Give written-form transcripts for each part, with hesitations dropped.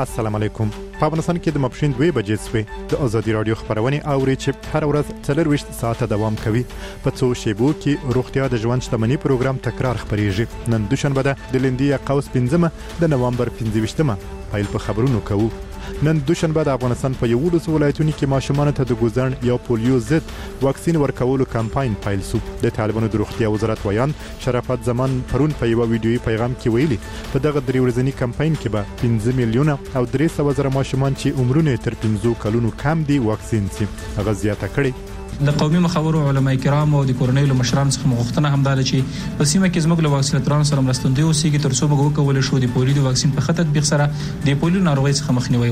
السلام علیکم. په افغانستان کې د ماپښین 2 بجې څخه د ازادي رادیو خبرونه اوري چې هر ورځ 24 ساعته دوام کوي. په څو شیبو کې روغتیا د ژوند شتمنۍ پروګرام تکرار خبريږي. نن دوشنبه ده د لندیا قوس 15 د نوامبر 15مه پیل په خبرونو کوو. نن دوشنبه د افغانستان په 11 ولایتونو کې ماشومان ته د ګوزن یا پولیو ضد واکسین ورکولو کمپاین پیل شو. د طالبانو د روغتیا وزارت ویان شرافت زمان پرون په یو ویډیويي پیغام کې ویلي په دغه 3 ورځنی کمپاین کې به 15 میلیونه او 300 زره ماشومان چې عمرونه تر 15 کلونو کم دي واکسین شي. هغه زیاته کړي د قومي مخاورو علماء کرام او د کورنۍ له مشرانو څخه مغوښتنه هم ده چې په سیمه کې زموږ له واکسیناتورانو سره مرستندوی اوسېږي تر څو موږ وکولای شو د پولیو د واکسین په خطر تطبیق سره د پولیو ناروغۍ څخه مخنیوي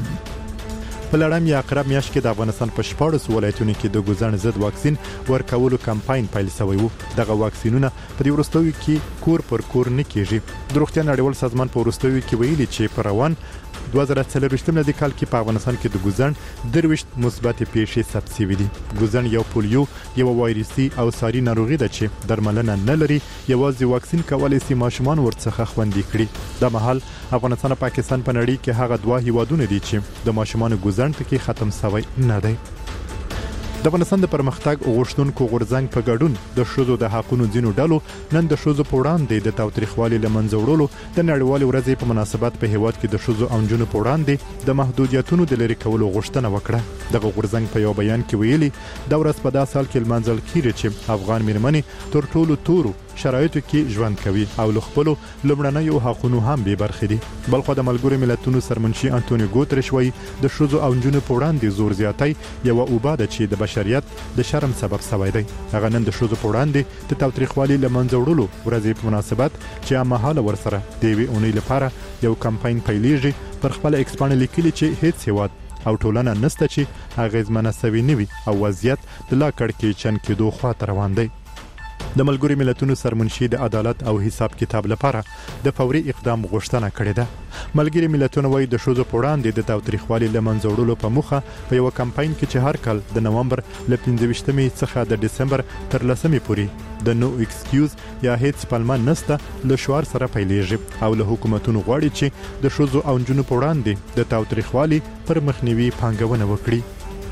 وکړو. په لړم یا اقرب میاشت کې د افغانستان په 14 ولایتونو کې د ګوزن ضد واکسین ورکولو کمپاین پیل شوی وو. دغه واکسینونه په دې ورستوي کې کور پر کور نه کیږي. د روغتیا نړیوال سازمان په ورستوي کې ویلي چې پر روان 2024 د کال کې په افغانستان کې د ګوزن 23 مثبت پیښې ثبت شوې دي. ګوزن یو پولیو یو وایرسي او ساري ناروغي ده چې درملنه نه لري. یوازې واکسین کولای شي ماشومان ورڅخه خوندي کړي. د مهال افغانستان او پاکستان په نړۍ کې هغه دوه هیوادونه دي چې د ماشومان ګوزن ټکی ختم شوی نه دی. د افغانستان د پرمختګ غوښتونکو غورځنګ په ګډون د شوزو د حقونو ځینو ډلو نن د شوزو په وړاندې د تاوتریخوالي لمنځه وړلو د نړیوال ورځې په مناسبت په هیواد کې د شوزو او نجونو په وړاندې د محدودیتونو د لرې کولو غوښتنه وکړه. دغه غورځنګ په یو بیان کې ویلي د ورځ په داسې حال کې لمانځل کیږي چې افغان میرمنې تر ټولو تورو شرایطو کې ژوند کوي او له خپل لمړنیو حقوقو هم به برخې دي. بلخو د ملګرو ملتونو سرمنشي انټونیو ګوتریش وایي د شوزو او نجونو په وړاندې زور زیاتی یو اوباده چې د بشریت د شرم سبب شوی دی. هغه نن د شوزو په وړاندې د تاوتریخوالي لمنځه وړلو ورځې په مناسبت چې عامه ورسره د وی اونۍ لپاره یو کمپاین پیلېږي پر خپل ایکسپان لیکلي چې هیڅ هیواد او ټولنه نسته چې اغیزمنه سوي نوي او وضعیت د لا کړکې چن کېدو خواته روان دی. د ملګرو ملتونو سرمنشي د عدالت او حساب کتاب لپاره د فوري اقدام غوښتنه کړې ده. ملګري ملتونه وایي د شوزو په وړاندې د تاوتریخوالي لمنځه وړلو په موخه په یو کمپاین کې چې هر کال د نوامبر له 15مې څخه د دسمبر تر 10مې پورې د نو ایکسکیوز یا هیڅ پلمه نسته له شعار سره پیلېږي او له حکومتونو غواړي چې د شوزو او نجونو په وړاندې د تاوتریخوالي پر مخنیوي پانګونه وکړي.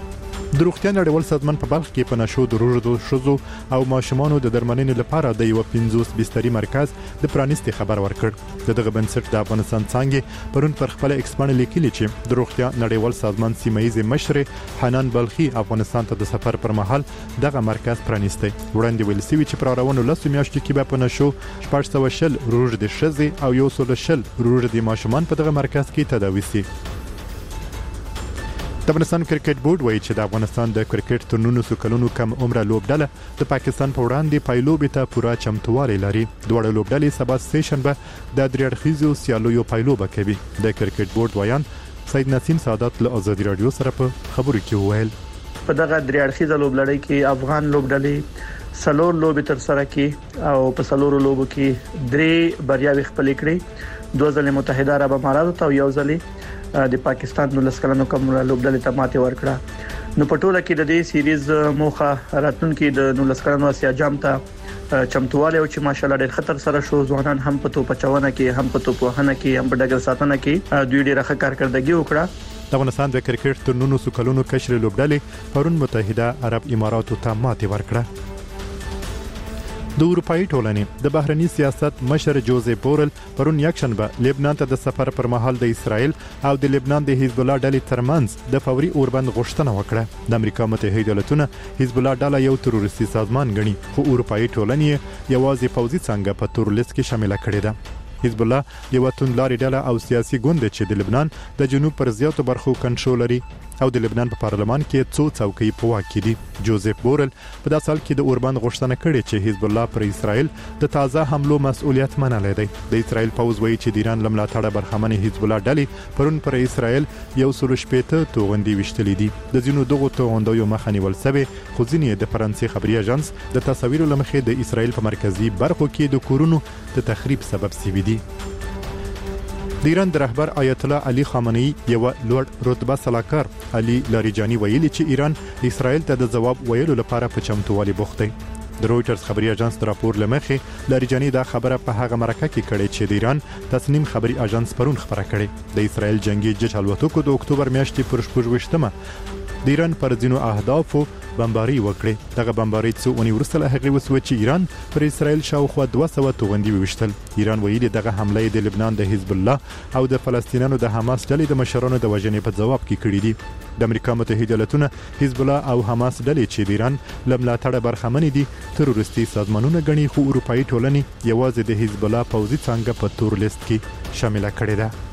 د روغتیا نړیوال سازمان په بلخ کې په نشو د روژو شوزو او ماشومانو د درملنې لپاره د یو 50 بستري مرکز د پرانیستي خبر ورکړ. دغه بنسټ د افغانستان څنګه پرون پر خپل ایکسپان لیکلي چې د روغتیا نړیوال سازمان سیمایي مشر حنان بلخي افغانستان ته د سفر پر مهال دغه مرکز پرانیستی. وړاندې ویل شوی چې پر روانو لاسو میاشتو کې به په نشو 410 روژ د شزي او 110 روژ د ماشومان په دغه مرکز کې تداوي شي. د افغانستان کرکټ بورډ وایي چې د افغانستان د کرکټ تر 19 کلونو کم عمره لوبډله د پاکستان په وړاندې پایلوبې ته پوره چمتووالی لري. دوه لوبډلې سبا سیشنبه د دریاړخیزو سیالیو پایلوبه کوي. د کرکټ بورډ ویان سید نسیم سعادت له ازادي رادیو سره په خبرو کې وویل په دغه دریاړخیزه لوبډلې کې افغان لوبډلې سلور لوبې تر سره کې او په سلورو لوبو کې 3 بریاوې خپل کړې. 2 ځله متحده عرب امارات او یو ځله د پاکستان نو لسکلانو کوم لوبډلې ته ماته ورکړه. نو په ټوله کې د دې سیریز موخه راتلونکي د نو لسکلانو اسیا جام ته چمتواله او چې ماشالله ډېر خطر سره شو. ځوانان هم په توپ چونه کې هم په توپ وهنه کې هم په ډګر ساتنه کې دوی ډېر ښه کارکړدګي وکړه. د افغانستان د کرکټ تر 19 کلونو کشر لوبډلې پرون متحده عرب اماراتو ته ماته ورکړه. د اروپאי ټولنې د بهرني سیاست مشر جوزيف بورل پرون یکشنبه لبنان ته د سفر پر مهال د اسرائیل او د لبنان د حزب الله ډلې ترمنځ د فوري اوربند غوښتنه وکړه. د امریکا متحده ایالاتونو حزب الله ډله یو تروریستي سازمان ګڼي خو اروپאי ټولنې یوازې پوځي څنګه په تورلیست کې شامل کړي ده. حزب الله یو توندلاري ډله او سیاسي ګوند چې د لبنان د جنوب پر زیاتو برخو کنټرول لري او د لبنان په پارلمان کې څو څوکۍ په واک کې دي. جوزيف بورل په داسې حال کې د اوربند غوښتنه کړې چې حزب الله پر اسرائیل د تازه حملو مسؤلیت منلې دی. د اسرائیل پوز وایي چې د ایران لملاتړه برخمن حزب الله ډلې پرون پر اسرائیل 115 توغندي وشتلې دي. د ځینو دغو توغندیو مخه نیول شوی خو ځینې د فرانسې خبري اژانس د تصاویرو لمخې د اسرائیل په مرکزی برخو کې د کورونو د تخریب سبب شوی دي. د ایران د رهبر آیت الله علي خامنه‌ای یو لوړ رتبه سلاکار علي لاریجانی ویلي چې ایران اسرائیل ته د جواب ویلو لپاره په چمتووالي بوخت دی. د رويټرز خبري اژانس راپور لمخې لریجاني دا خبره په هغه مرکه کې کړې چې د ایران تصنیم خبري اژانس پرون خبره کړې د اسرائیل جنگي جټ الوتکو د اکتوبر میاشتې پر 28مه د ایران پر ځینو اهدافو بمباري وکړي دغه بمباري څو اونۍ وروسته له هغې وسوه چې ایران پر اسرائیل شاوخوا 200 توغندي وشتل ایران ویلي دغه حمله د لبنان د حزب الله او د فلسطینیانو د حماس ډلې د مشرانو د وژنې په جواب کې کړې دي د امریکا متحده ایالاتونو حزب الله او حماس ډلې چې د ایران لملاتړ برخمن دي تروریستي سازمانونه غني خو اروپאי ټولنې یوازې د حزب الله پوځي څنګه په تور لیست کې شامل کړي ده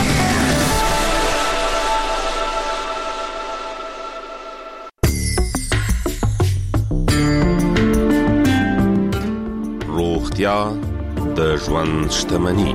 د ژوند شتمني.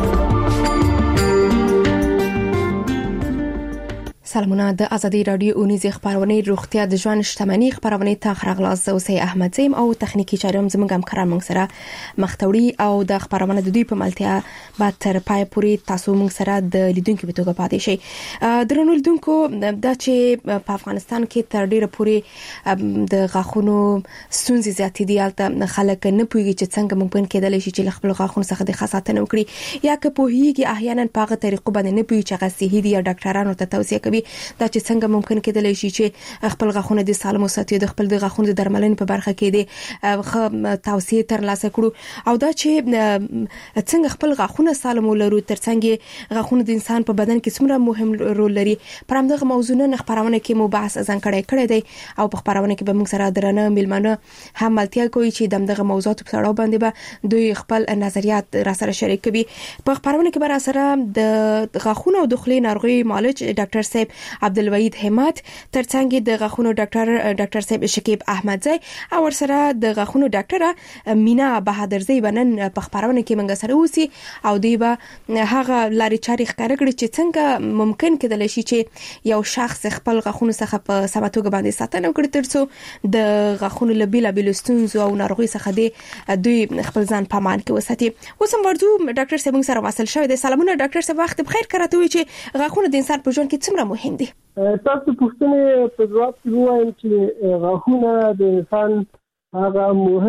سلامونه د ازادي رادیو اونیز خبرونه روغتیا د ژوند شتمني خبرونه ته خرغلاس زوسی احمد زیم او تخنیکی چارم زموږ همکاران موږ سره مختوړي او د خبرونه د دوی په ملتیا بعد تر پای پورې تاسو موږ سره د لیدونکو په توګه پاتې شئ. درنو لیدونکو دا چې په افغانستان کې تر ډیره پورې د غاښونو ستونزې زیاتې دي البته خلک نه پوهیږي چې څنګه ممکن کېدلی شي چې خپل غاښونو څخه د خاصاتنه وکړي یا که پوهیږي احیانا په هغه طریقو باندې نه پوهیږي چې غاښي دي یا ډاکټرانو ته توصیه کوي دا چې څنګه ممکن کېدلی شي چې خپل غاښونه د سالم وساتي د خپل د غاښونو د درملنې په برخه کې د توصیه تر لاسه کړو او دا چې څنګه خپل غاښونه سالم ولرو ترڅنګ غاښونه د انسان په بدن کې څومره مهم رول لري پر همدغه موضوعونه خبرونه کې مو بحث ځان کړی دی او په خبرونه کې به موږ سره درنه ملمنه هم ملتیا کوي چې دغه موضوعات په اړه باندې به دوی خپل نظریات را سره شریک کوي. په خبرونه کې به سره د غاښونو او د خولې ناروغي معالج ډاکټر صاحب عبدالوحید همت ترڅنګ د غاښونو ډاکټر صاحب شکیب احمدزی او ورسره د غاښونو ډاکټره مینا بهادرزی بنن په خبرونه کې منګ سره اوسي او دوی به هغه لاري چاري ښکار کړي چې څنګه ممکن کېدلی شي چې یو شخص خپل غاښونو څخه په سمه توګه باندې ساتنه وکړي ترڅو د غاښونو له بیلابیلو ستونزو او ناروغي څخه دوی خپل ځان په امان کې وساتي. اوس هم ورځو ډاکټر صاحب سره وصل شوی دی. سلامونه ډاکټر صاحب وخت بخیر کراته وي چې غاښونه د انسان په ژوند کې څومره مهم دي. تاسو پوښتنه په جواب کې وایم چې غاښونه د انسان هغه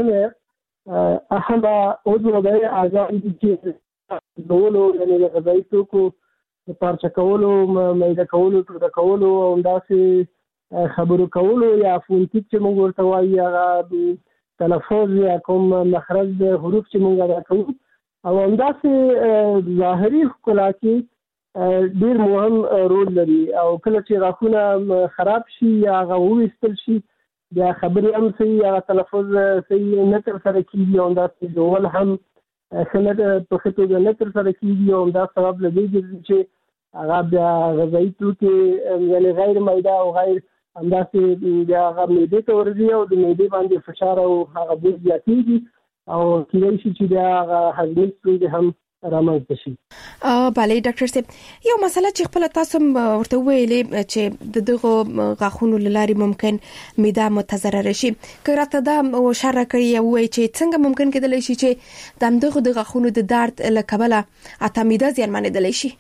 مهمه اهمه عضو دی اعضاء چې دولو یعنی د غذایي توکو پارچه کولو میده کولو ټوټه کولو او داسې خبرو کولو یا فونټیک چې موږ ورته وایي هغه تلفظ یا کوم مخرج د حروف چې موږ ادا کوو او همداسې ظاهري ښکلا کې ډیر مهم رول لري او کله چې غاښونه خراب شي یا هغه وویستل شي بیا خبرې هم صحیح یا تلفظ صحیح نه تر سره کېږي او همداسې ډول هم ښه نه په ښه توګه نه تر سره کېږي او همدا سبب له دې ګرځي چې هغه بیا غذایي توکي یعنې غیر میده او غیر همداسې بیا هغه معدې ته ورځي او د معدې باندې فشار او هغه بوی زیاتېږي او کېدای شي چې بیا هغه هضمي ستونزې هم رامنځته شي. بله ډاکټر صاحب یو مسله چې خپل تاسو ورته ویلې چې دغه غاښونو لاري ممکن معده متضرر شي که راته دا اشاره کړی وي چې څنګه ممکن کېدلی شي چې دغه د غاښونو د درد له کبله اته معده زیانمنېدلی شي.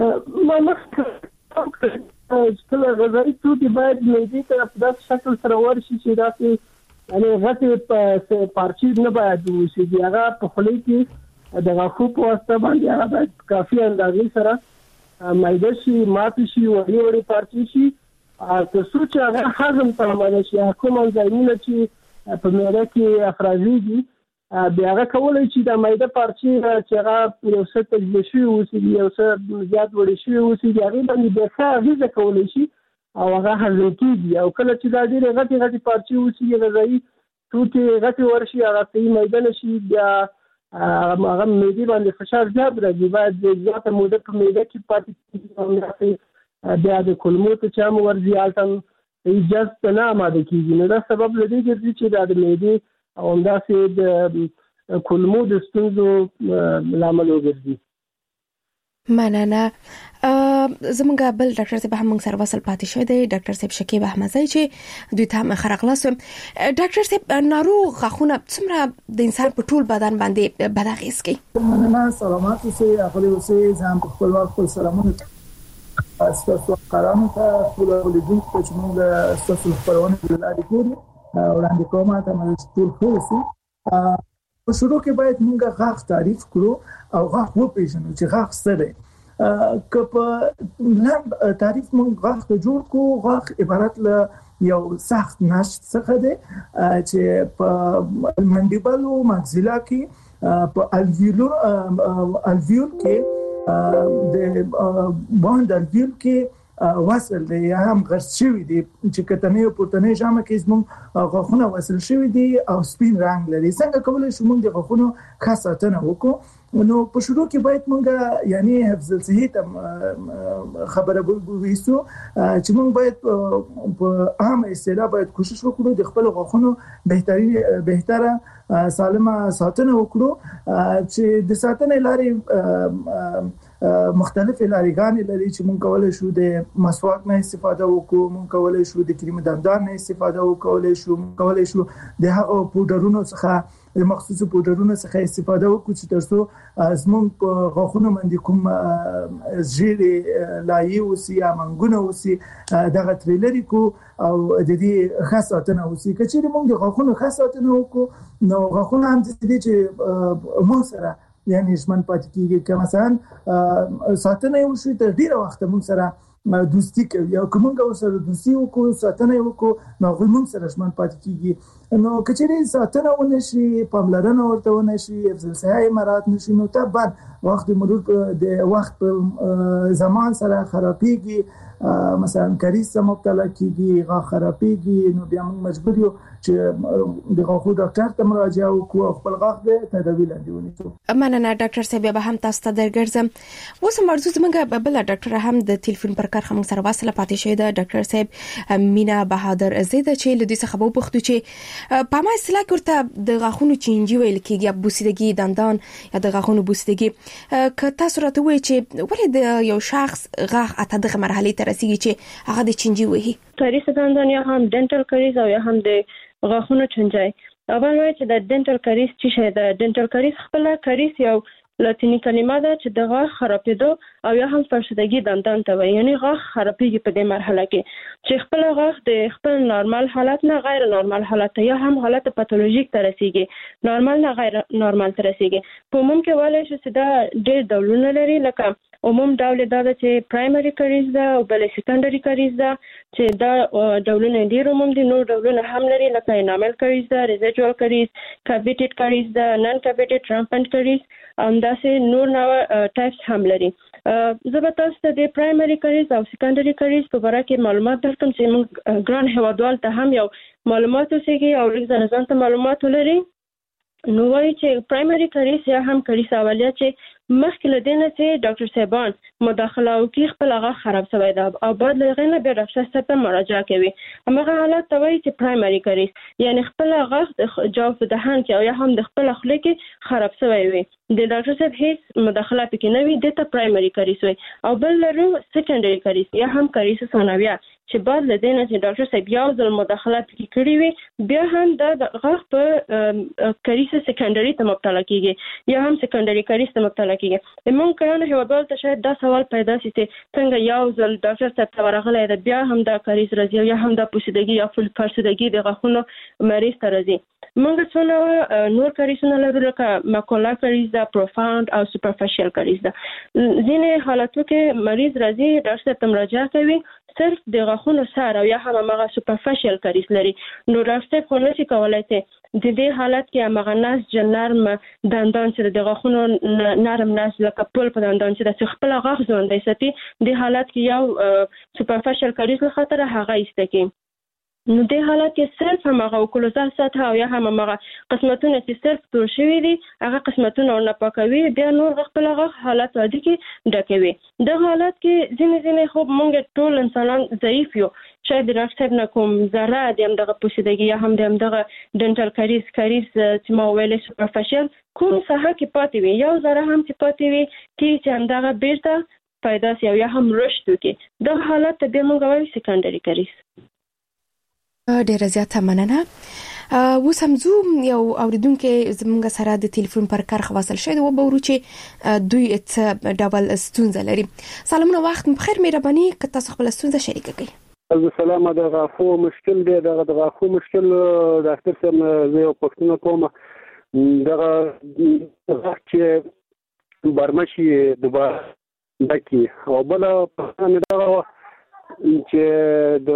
کله غذایي توکي باید معدې ته په داسې شکل سره ورشي چې داسې یعنې غټې پارچې نه باید وشي هغه په خولې کې د غاښو په واسطه باندې هغه باید کافي اندازې سره میده شي ماتې شي وړې پارچې شي تر څو چې هغه هضم ته آماده شي. کوم انزایمونه چې په معده کې افرازېږي بیا هغه کولی شي د میده پارچې چې هغه یو څه تجزیه شوي اوسېږي یو څه زیات وړې شوي اوسېږي هغې باندې بیا ښه اغېزه کولی شي او هغه هضم کېږي او کله چې دا ډېرې غټې پارچې اوسېږي غذایي توکي غټې ورشي هغه صحیح میده نه شي بیا هغه معدې باندې فشار زیات راځي باید زیاته موده په معده کې پاتې کېږي بیا د کولمو ته چې هم ورځي هلته هم جذب ته نه اماده کېږي نو دا سبب له دې ګرځي چې دا د معدې او همداسې د کولمو د ستونزو لامل وګرځي. مننه. زمونږ بل ډاکټر صاحب هم موږ سره وصل پاتې شوی دی ډاکټر صاحب شکیب احمدزی چې دوی ته هم خرغلاس وم. ډاکټر صاحب ناروغ غاښونه څومره د انسان په ټول بدن باندې بد اغېز کوي؟ مننه. سلامات اوسئ اغلې اوسئ زه هم په خپل وخت خپل سلامونه ستاسو قرانو ته خپل لیدونکو چې موږ ستاسو خبرونه د لارې ګورو وړاندې کومه ته ټول خو په شروع کې باید موږ غاښ تعریف کړو او غاښ وپېژنو چې غاښ څه دی. که په لنډ تعریف موږ غاښ ته جوړ کړو، غاښ عبارت له یو سخت نشت څخه دی چې په منډیبل او ماکسیلا کې په الویول کې د باند الویول کې وصل دی یا هم غرس شوی دی چې کتنې او پورتنې جامه کې زموږ غاښونه وصل شوی دي او سپین رنگ لري. څنګه کولای شو موږ د غاښونو ښه ساتنه وکړو؟ نو په شروع کې باید موږ یعنی حفظ الصحت خبره وایو چې موږ باید په عام اصطلاح باید کوشش وکړو د خپل غاښونو بهتره سالمه ساتنه وکړو چې د ساتنې لارې مختلف لارېګانې لري چې موږ کولای شو د مسواک نه استفاده وکړو، موږ کولای شو د کریم دندان نه استفاده وکړو، موږ کولای شو د هغو پودرونو څخه د مخصوصو پودرونو څخه استفاده وکړو چې ترڅو زموږ په غاښونو باندې کوم ژیړې لایې اوسي یا منګونه اوسي دغه ترې لرې کړو او د دې ښه ساتنه وشي. که چېرې موږ د غاښونو ښه ساتنه وکړو نو غاښونه هم داسې دي چې موږ سره یعنی ژمن پاتې کېږي. که مثلا ساتنه یې وشي تر ډېره وخته موږ سره دوستي کوي او که موږ ورسره دوستي وکړو ساتنه یې وکړو نو هغوی موږ سره ژمن پاتې کېږي. نو که چېرې ساتنه ونه شي، پاملرنه ورته ونه شي، حفظ الصحه مراعات نه شي، نو طبعا وخت مرور د وخت په زمان سره خرابېږي، مثلا کریز ته مبتلا کېږي، غاښ خرابېږي، نو بیا موږ مجبور یو چې د غاښو ډاکټر ته مراجعه وکړو او خپل غاښ د تداوي لاندې ونیسو. مننه ډاکټر صاحب. به هم تاسو ته درګرځم. اوس مرزو زموږ بل ډاکټر هم د ټلیفون پر کار هم سره وصله پاتې شوی ده. ډاکټر صاحب مینا بهادر زیده چې له دې څخه به وپوښتو چې په ما اصطلاح کې ورته د غاښونو چینجی ویل کېږي یا بوسیدګي دندان یا د غاښونو بوسیدګي. که تاسو راته وایئ چې ولې د یو شخص غاښ اته دغه مرحله ته رسیږي چې هغه د چینجی وهي؟ کریز دندان یا هم ډنټل کریز او یا هم د غاښونو چینجی. اول وایي چې د ډنټل کریز څه شی ده. ډنټل کریز خپل کریز یو لاتینی کلمه ده چې د غاښ خرابېدو او یا هم فرسودګي دندان ته وایي، یعنی غاښ خرابېږي په دې مرحله کې چې خپل غاښ د خپل نارمال حالت نه غیر نارمال حالت یا هم حالت پاتولوژیک ته رسیږي، نارمال نه غیر نارمال ته رسیږي. په عموم کې وایي چې دا ډېر ډولونه لري، لکه عموم ډول دا ده چې پرایمري کریز ده او بل سیکنډري کریز ده چې دا ډولونه ډېر عموم دي. نور ډولونه هم لري لکه انامل کریز ده، ریزیډوال کریز، کاویټډ کریز ده، نن کاویټډ ټرامپنټ کریز، همداسې نور نوع ټایپس هم لري. زه به تاسو ته د پرایمري کریز او سیکنډري کریز په باره کې معلومات درکړم چې موږ ګران هیوادوال ته هم یو معلومات وسیږي او لږ ځان ته معلومات ولري. نو وایي چې پرایمري کریز یا هم کریز اولیه چې مخکې له دې نه چې ډاکټر صاحبان مداخله وکړي خپل غاښ خراب شوی ده او بعد له هغې نه بیا ډاکټر صاحب ته مراجعه کوي، همغه حالت ته وایي چې پرایمري کریز، یعنی خپل غاښ د جوف دهان کې او یا هم د خپل خوله کې خراب شوی وي، د ډاکټر صاحب هیڅ مداخله پکې نه وي، دې ته پرایمري کریز وایي. او بل لرو سیکنډري کریز یا هم کریز ثانویه چې بعد له دې نه چې ډاکټر صاحب یو ځل مداخله پکې کړې وي بیا هم د غاښ په کریز سیکنډري ته مبتلا کیږي یا هم سیکنډري کریز ته مبتلا کیږي. موږ کله هیوادوال ته شاید دا سوال پیدا شي چې څنګه یو ځل ډاکټر صاحب ته ورغلی ده بیا هم دا کریز راځي یا هم دا پوسیدګي یا فرسودګي د غاښونو مریض ته راځي. موږ څونه نور کریزونه لرو لکه ماکولا کریز ده، پروفاوند او سوپرفیشل کریز ده. ځینې حالاتو کې مریض راځي ډاکټر صاحب ته مراجعه کوي صرف د غاښونو سر او یا هم هغه سوپرفیشل کریز لري، نو ډاکټر صاحب خو نشي کولی چې د دې حالت کې هغه نسج نرم دندان چې د غاښونو نرم نسج لکه پل په دندان چې د خپل غاښ ژوندی ساتي، د حالت کې یو سوپرفیشل کریز له خاطره هغه ایسته کوي. نو د حالت کې صرف همغه اوکلوزال سطح او یا هم هغه قسمتونه چې صرف تور شوي دي هغه قسمتونه ورنه پاکوي، بیا نور خپل غاښ حالت عادي کې ډکوي. دغه حالت کې ځینې خو موږ ټول انسانان ضعیف یو، شاید د ډاکټر صاحب نه کوم ذره د همدغه پوسیدګي یا هم د همدغه ډنټل کریز چې ما ویلې سوپرفیشل کوم ساحه کې پاتې وي، یو ذره هم چې پاتې وي چې همدغه بیرته پیدا شي او یا هم رشد وکړي، دغه حالت ته بیا موږ وایو سیکنډري کریز. ډیره زیاته مننه. اوس هم زو یو اوریدونکو زموږ سره د ټلیفون پر کار خواصل شوی و به ورو چې دوی ډول ستونزه لري. سلامونه، وخت بخیر، مهرباني که تاسو خپل ستونزه شریک کړئ. السلام د غاښو مشکل دی د غاښو مشکل ډاکټر صاحب زه یو پوښتنه کوم دغه چې برمشي دوباره دکی او بل پښتنه دغه چې د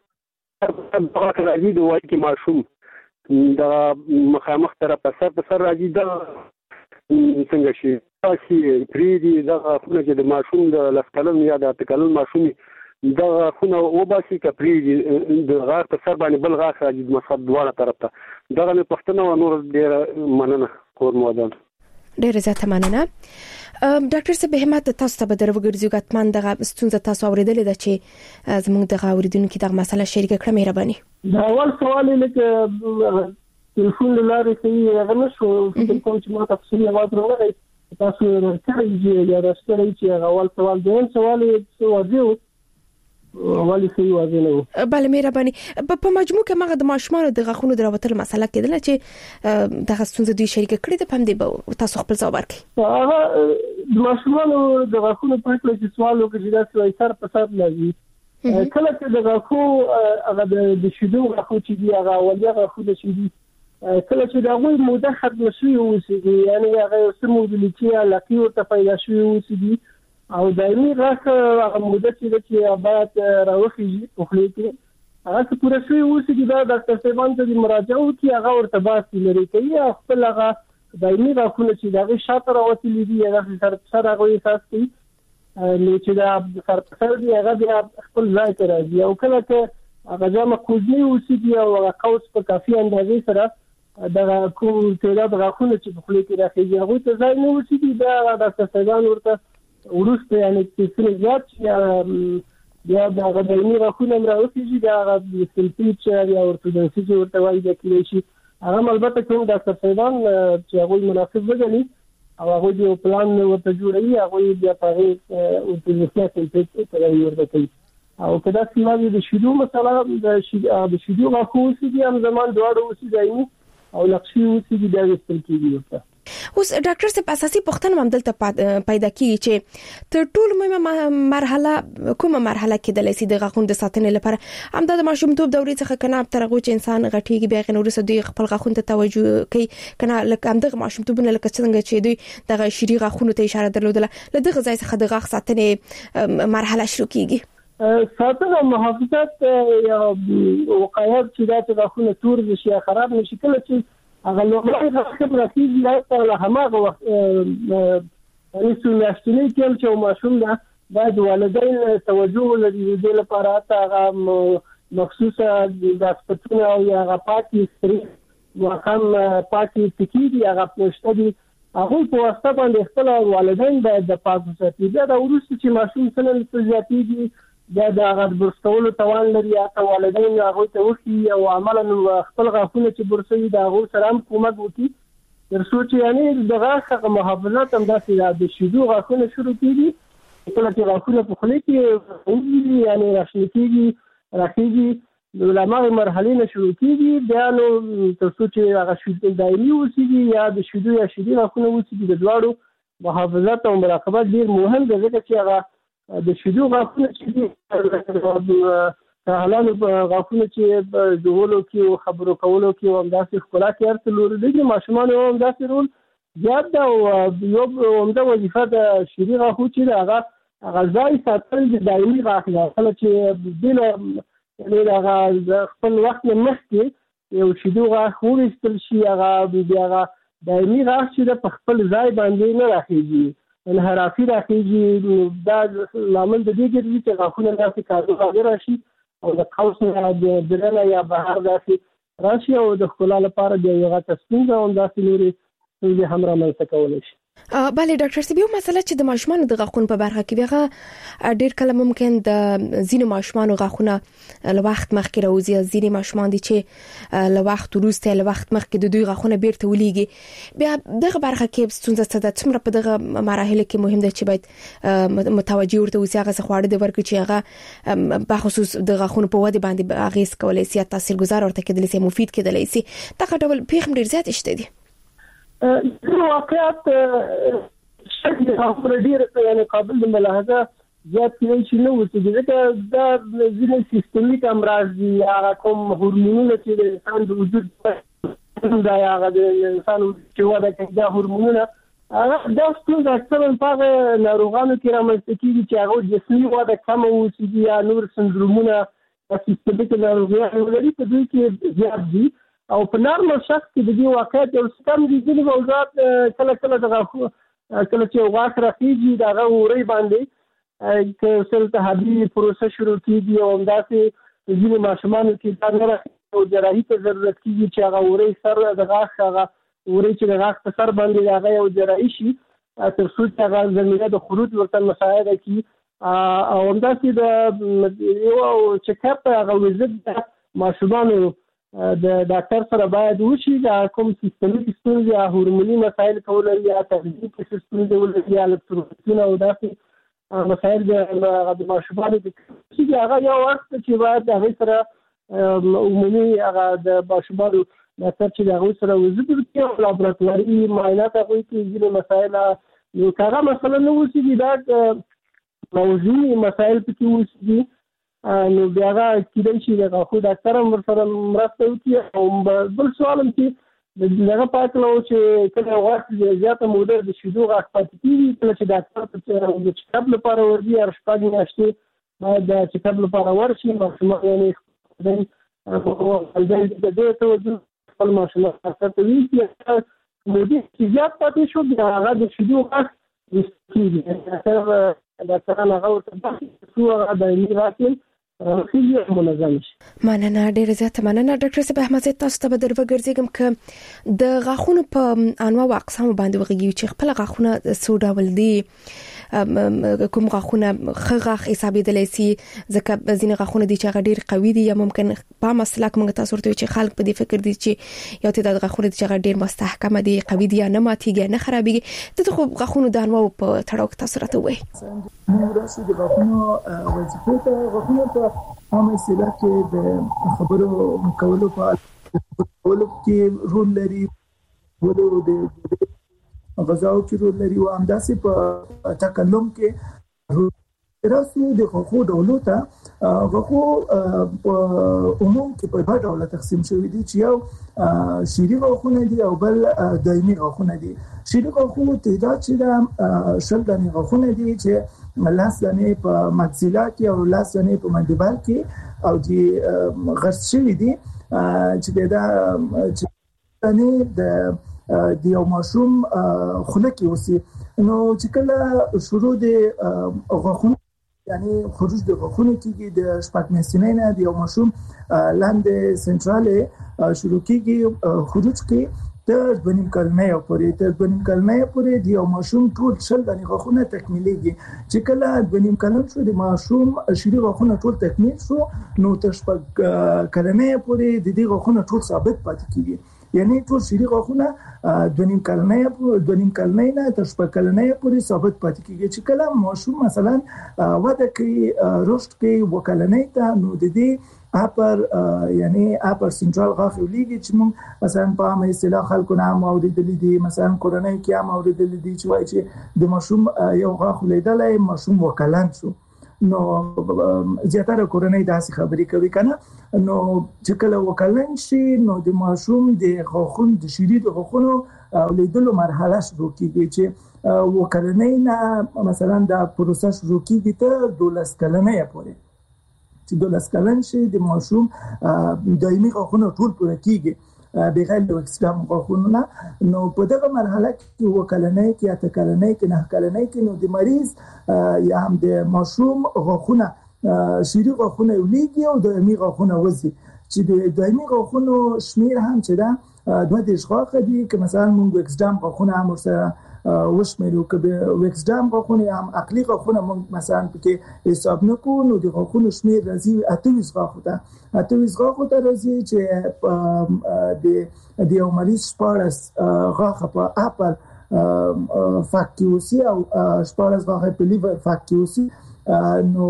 راځي د وای کې ماشوم د مخامخ طرف په سر راځي د څنګه شي تاسو پریدي دغه خونه چې د ماشوم د لسکلن یا د اتکلن ماشوم دغه خونه وباسي کپری د غاښ په سر باندې بل غاښ راځي د مصاب دواړه طرف ته دغه پښتنه او نور ډیر مننه کور مودان ډیر زیاته مننه ډاکټر صاحب همت تاسو ته به دروګرځي ګټمان دغه ستونزه تاسو اوریدلې ده چې زموږ دغه اوریدونکو دغه مسله شریک کړه مهرباني دا اول سوال لکه تلیفون لاره کې هغه شو کوم چې ما تاسو یې आवाज راغلی تاسو راځي یا راځي چې اول سوال دویم سوال څه وځو والی سی واضح نه بله مهرباني په مجموع کې مغه د ماشومان د غاښونو دراوتل مسله کېدل چې د غستونځ دوی شریک کړي د پم دی تاسو خپل ځواب ورکړي هغه د ماشومان د غاښونو په اړه چې سوال وکړي دا څه سر په سر لګي کله چې د غاښو هغه د شیدو غاښو چې دی هغه اولیا غاښونه چې دی کله چې دا غوي موده ختم شي اوسېږي یعنی هغه سمو د لچیا لقي او تفایدا شي اوسېږي او دایمي غاښ هغه موده چې باید راوخیږي په خلی کې هغه پوره شوی اوسېږي دا ډاکټر صاحبان ته مراجعه وکړي هغه ورته باسي لري کوي خپل هغه دایمي غاښونه چې دا شاته راوتلي دي هغه سر هغه احساس کوي نو چې دا سر دی هغه بیا خپل ځای ته راځي او کله چې هغه جامه کوزنی اوسېږي او هغه قوس په کافي اندازې سره دا کوم تعداد غاښونه چې په خلی کې راځي هغه ته ځای نه اوسېږي دا ډاکټر صاحبان ورته ورسته یعنی چې زیات یا دا غوډنی راخونه راوځي دا د سلفیچ یا ورتودنسي چې ورته وایي د کلی شي هغه البته کوم ډاکټر صاحبان چې هغه مناسب وګڼي او هغه یو پلان ورته جوړوي هغه بیا په ورتودنسي سلفیچ ته ورته کوي او کدا سیمه د شیدو مثلا د شیدو غاښو چې هم زمان دواړو اوسېږي او لقشي اوسېږي دا وستل کېږي اوس ډاکټر صاحب اساسي پوښتنه هم دلته پیدا کیږي چې تر ټولو مهمه مرحله کومه مرحله کې د لسی د غاښونو د ساتنې لپاره هم د ماشومتوب دورې څخه کنه ترغه چې انسان غټيږي بیا غنور سره د خپل غاښونو ته توجه کوي کنه لکه هم د ماشومتوبونه لکه څنګه چې دوی د شری غاښونو ته اشاره درلودله لدغه ځای څخه د غاښ ساتنې مرحله شروع کیږي ساتنه محافظت یا وقایت چې دا غاښونه تور شي خراب نشي کله چې هغه لومړی راځي راځي لا تر هغه وخت رسول میاشتنی کې چې ماشوم دا د والدین توجه لري د لپاره هغه مخصوصه د سپټونه او هغه پاکي سری وخم پاکي تکیدي هغه پوښتنه دي هغه په واسطه باندې خپل والدین د پاکو ساتي دا ورسته چې ماشوم څنګه زیاتېږي دا د برستولو توان لري یا والدین هغه ته وخی او عملاً خپل غاښونه چې برسوي دا هغه سره هم کومک وکړي تر څو چې یعنی د غاښ محافظت هم داسې د شیدو غاښونه شروع کیږي کله چې غاښونه په خلی کې یعنی راخیږي د لمغه مرحله نه شروع کیږي بیا نو تر څو چې هغه شیدو دایمي وسیږي یا د شیدو یا شیدي غاښونه وسیږي د دواړو محافظت او مراقبت ډیر مهم دی ځکه چې هغه د شیدو غاښونه چې حالانه غاښونه چې جوړولو کې او خبرو کولو کې هم داسې خپل کې ارته لوري دي ماشومان هم داسې رول زیات دا او یو عمده وظیفه د شیدو غاښو چې هغه غذای ساتل د دایمي غاښ نه چې دل یعنی هغه خپل وخت نه مخکې یو شیدو غاښ ورستل شي هغه بیا دایمي غاښ چې په خپل ځای باندې نه راخیږي انحرافي راخیږي دا لامل د دې ګرځي چې غاښونه داسې کارونه راشي او د قوس نه د درنه یا بهر داسې راشي او د خلا لپاره د یو غټ ستونزه هم داسې لري چې هم رامنځته کولای شي بله ډاکټر صاحب یو مسله چې د ماشومان د غاښونو په برخه کې بیغه ډیر کله ممکن د ځینې ماشومان غاښونه له وخت مخکې راوځي ځینې ماشومان دي چې له وخت وروسته له وخت مخکې د دوی غاښونه بیرته ولېږي بیا دغه برخه کې ستونزه څه ده څومره په دغه مراحل کې مهم ده چې باید متوجي ورته اوسي هغه خواړه د ورکړي چې هغه په خصوص د غاښونو په وده باندې اغیز کولای شي تاثیرګذار ورته کېدلی شي مفید کېدلی شي دغه ډول پیغام ډیر زیات شته دي واقعیت شکل غاښونه ډیر یعنی قابل د ملاحظه زیات کېږي نه وځي ځکه دا ځینې سیستمیک امراض دي هغه کوم هورمونونه چې د انسان د وجود دا هغه د انسان چې وده کوي دا هورمونونه دا ستونزه اکثرا په ناروغانو کې رامنځته کېږي چې هغه جسمي وده کم اوسېږي یا نور سندرومونه سیستمیک ناروغیان لري په دوی کې زیات دي او په نارمل شخص کې د دې واقعیت یو کم دي ځینې موضوعات کله دغه کله چې واک راخیږي دغه اوري باندې چې التهابي پروسه شروع کیږي او همداسې ځینې ماشومان کې دا نه راځي او جراحي ته ضرورت کیږي چې هغه اوري سر دغه هغه اوري چې دغه په سر باندې هغه یو جراحي شي تر څو چې هغه زمينه د خروج ورته مساعده کوي او همداسې د یو چیک اپ هغه وزت ماشومان د ډاکټر سره باید وشي دا کوم سیستمیک ستونزې یا هورموني مسایل کول یا تغذیه ستونزې ولري یا الکترولیتونه او داسې مسایل د ماشومانو چې هغه یو وخت چې باید هغه سره عمومي هغه د ماشومانو ډاکټر چې هغه سره وزت وکړي او لابراتواري معاینات هغه کې ځینې مسایل یو هغه مثلا نو چې دا موضوعي مسایل پکې وشي نو بیا کېدای شي دغه خو ډاکټر هم ورسره مرسته وکړي او بل سوال هم چې دغه پاتلو چې کله وخت زیاته موده د شیدو غاښ پاتې کېږي کله چې ډاکټر د چیکاپ لپاره ورځي یا شپږ میاشتې باید د چیکاپ لپاره ورشي ماشومان یعنې د دې توجه خپل ماشومان ډاکټر ته ویږي مودې چې زیات پاتې شو بیا هغه د شیدو غاښ کېږي ډاکټران هغه ورته بخښي څو هغه دایمي راکړي مننه ډیره زیاته مننه ډاکټر صاحب احمد تاسو ته به دروګرځم ک د غاښونو په انواع او اقسام باندې وغږیږي چې خپل غاښونه څو ډول دي کوم غاښونه غاښ حسابېدلی سي ځکه ځینې غاښونه دي چې هغه ډیر قوي دي یا ممکن په مسلک موږ تاسو ورته چې خلک په دې فکر دي چې یو تعداد غاښونه دي چې هغه ډیر مستحکم دي قوي دي یا نه ماتيږي نه خرابېږي ته خو غاښونو د انواع په تړاو تاسو راته وایي موږ راشي د غاښونو وظیفه ته غاښونه عام اصطلاح کې د خبرو کولو کې رول لري ولو د غذاو کې رول لري او همداسې په تکلم کې راسي د غاښو ډولو ته غاښو عموم کې په دوه ډوله تقسیم شوی دي چې یو شیري غاښونه دي او بل دایمي غاښونه دي شیري غاښو تعداد چې د شل دانې غاښونه دي چې لاس دانې په ماکسیلا کې او لاس دانې په منډیبل کې او چې غرس شوی دي چې دا چې دانې د یو ماشوم خوله کې اوسي نو چې کله شروع د غاښونو یعنی خروج د غاښونو کېږي د شپږ میاشتې نه د یو ماشوم لاندې سنټرال شروع کېږي خروج کې تر 2 کلمې پورې د یو ماشوم ټول شل د غاښونه تکمیلېږي چې کله 2 کلمې شو د ماشوم شری غاښونه ټول تکمیل شو نو تر 6 کلمې پورې د دې غاښونه ټول ثابت پاتې کیږي یعنی ټول شری غاښونه 2 کلمې نه تر 6 کلمې پورې ثابت پاتې کیږي چې کله ماشوم مثلا وده کوي رشد کوي وکلنې ته نو د دې یعنی اپر سنټرال غاښ ولېږي چې موږ مثلا په عامه اصطلاح خلکو نه اوریدلې دي مثلا کورنۍ کې هم اوریدلې دي چې وایي چې د ماشوم یو غاښ لیدلای ماشوم وکلن شو نو زیاتره کورنۍ داسې خبرې کوي کنه نو چې کله وکلن شي نو د ماشوم د غاښونو د شیري د غاښونو لیدلو مرحله شروع کیږي چې وکلنۍ نه مثلا د پروسه شروع کیږي ته 12 کلنې پورې چې 12 کلن شي د ماشوم دایمي غاښونه ټول پوره کیږي بغیر د اکسدام غاښونه نو په دغه مرحله کې وکلنۍ کې اته کلنۍ کې نه کلنۍ کې نو د مریض یا هم د ماشوم غاښونه شیري غاښونه ولېږي او دایمي غاښونه وځي چې د دایمي غاښونو شمیر هم چې دا دوه د غاښ دي چې مثلا موږ اکسدام غاښونه هم سره وشمېرو کبه وکسدام غاښونه هم عقلي غاښونه موږ مثلا پکې حساب نکو نو د غاښونو شمیر راځي 28 غاښو ته راځي چې د یو مریض شپارس غاښ په اپر فاکیوسی او شپارس غاښ په لیور فاکیوسی نو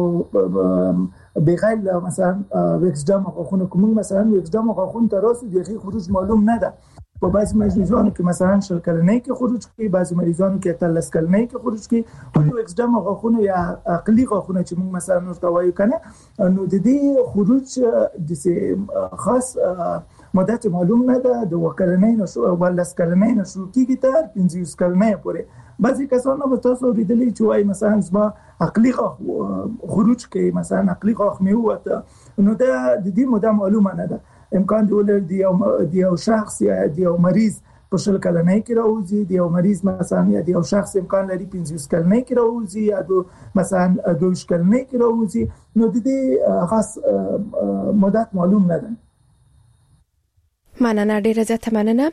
بغیر مثلا وکسدام غاښونه کوم مثلا وکسدام غاښونه ته راځي د خروج معلوم نه ده په بعض مریضانو کې مثلا شل کلنۍ کې خروج کوي، بعض مریضانو کې 13 کلنۍ کې خروج کوي. او اکسدم غاښونه یا عقلي غاښونه چې موږ مثلا ورته وایو کنه، نو د دې خروج د خاص مدت معلوم نه ده، د وکلنۍ نشو ول کلنۍ نشو کیږي تر 15 کلنۍ پورې. بعضی کسان به تاسو ورېدلی چې وایي مثلا زما عقلي غاښ خروج کوي، مثلا عقلي غاښ مې وته، نو دا د دې مدت معلومه نه ده. امکان دی یو شخص یا دی یو مریض په شل کلنۍ کې راوځي، دی یو مریض مثلا یا دی یو شخص امکان لري 15 کلنۍ کې راوځي یا مثلا 2 کلنۍ کې راوځي، نو د دې خاص مدت معلوم نه ده. مننه، ډیره زیاته مننه.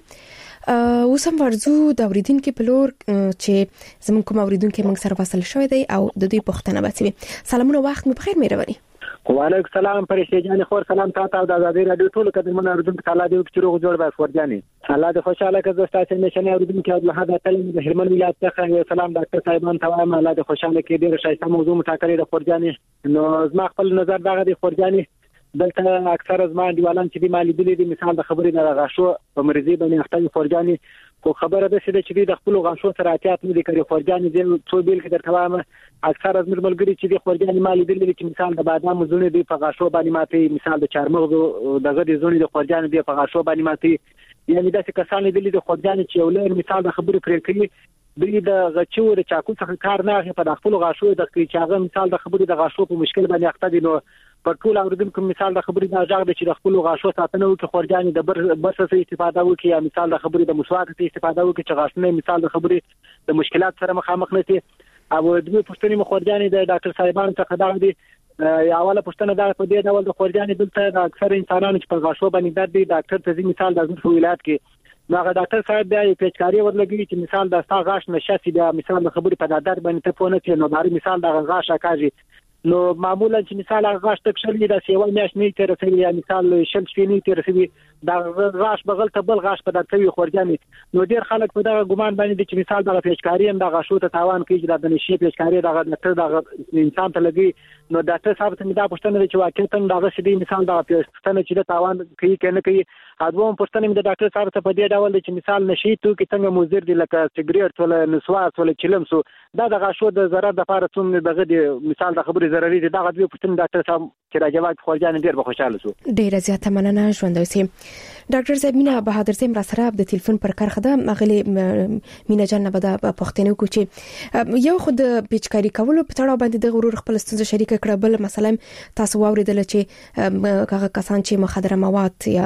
اوس هم ورزو د اوریدونکو په لور چې زموږ کوم اوریدونکو موږ سره وصل شوی دی او د دې پوښتنه وکړي. سلامونه، وخت مو بخیر مهرباني. وعلیکم السلام پرېشې جان خور، سلام تاسو ته د آزادۍ رادیو ټول قدرمن اوریدونکو تعالی دې چې روغ جوړ بس ورجاني الله دې خوشاله کړي. تاسو نشنه اوریدونکو د لحد تعلیم د هلمند ولایت څخه سلام ډاکټر صاحبان ته وایم، الله دې خوشاله کړي. ډېر شایسته موضوع مټاکلې د خورجاني، نو زما خپل نظر دغه د خورجاني دلته اکثر زما دیوالان چې دی مالی دي مثال د خبرې د غاښو په مریضي باندې اخته خورجاني، خو خبره ده چې د خپل غاښو سره احتیاط نه کوي. خورجاني دې څو بیل کې درته وایم، اکثر از ملګری چې د خورجاني مالی دي چې مثال د بادام زونه دی په غاښو باندې ماتي، مثال د چارمغز دغه د زونه د خورجاني دی په غاښو باندې ماتي. یعنی داسې کسان دي د خورجاني چې ولر مثال د خبرې پرې کوي، دوی د غچو د چاکو څخه کار نه اخلي په خپل غاښو د کیچاغه مثال د خبرې د غاښو په مشکل باندې اخته دي. نو په ټول اوریدونکو مثال د خبرې د اجازه چې د خپل غاښو ساتنه وکړي، خورجاني د بس استفاده وکړي، یا مثال د خبرې د مسواک استفاده وکړي چې غاښونه مثال د خبرې د مشکلات سره مخامخ نشي. او د دې پښتني مخورجاني د ډاکټر صاحبان څخه دا دي اوله پښتنه دا په دې ډول د خورجاني دلته د اکثر انسانانو چې په غاښو باندې درد دي ډاکټر ته مثال د زړه ولایت کې ناغه ډاکټر صاحب بیا پیچکاری ورلګي چې مثال د ستا غاښ نشاسي بیا مثال د خبرې په درد باندې ته پونه چې نو داري مثال د غاښ اکاږي. نو معمولا چې مثال غاښ تک شلې د سیوا میاش نه تر رسېږي، یا مثال شل شپې تر رسېږي دا غاښ بغل ته بل غاښ په درته خورجاني. نو ډیر خلک په دا ګمان باندې چې مثال د پیچکاری هم د غاښو ته تاوان کوي، چې د نشي پیچکاری د ډاکټر د انسان ته لګي. نو ډاکټر صاحب ته دا پوښتنه چې واقعا دا څه دي مثال د پښتنه چې د تاوان کوي کنه کوي. اځوم پښتنه د ډاکټر صاحب ته په دې ډول چې مثال نشي تو کې څنګه مضر دي لکه سیګریټ ولا نسواس ولا چلمسو دا د غاښو د ضرر د لپاره څومره دغه د مثال د خبرې ضرري دي. دا غوډه پښتنه ډاکټر صاحب چې راجواب خورجاني ډیر به خوشاله شو. ډیره زیاته مننه ژوند اوسئ. ډاکټر صاحب مینا بهادر صاحب را سره د ټلیفون پر کار خده مغلی مینا جان نه بده پښتنه کو چې یو خود پیچکاری کول په تړاو باندې د غرور خپل ستونزه شریک کړه، بل مثلا تاسو واوریدل چې هغه کسان چې مخدره مواد یا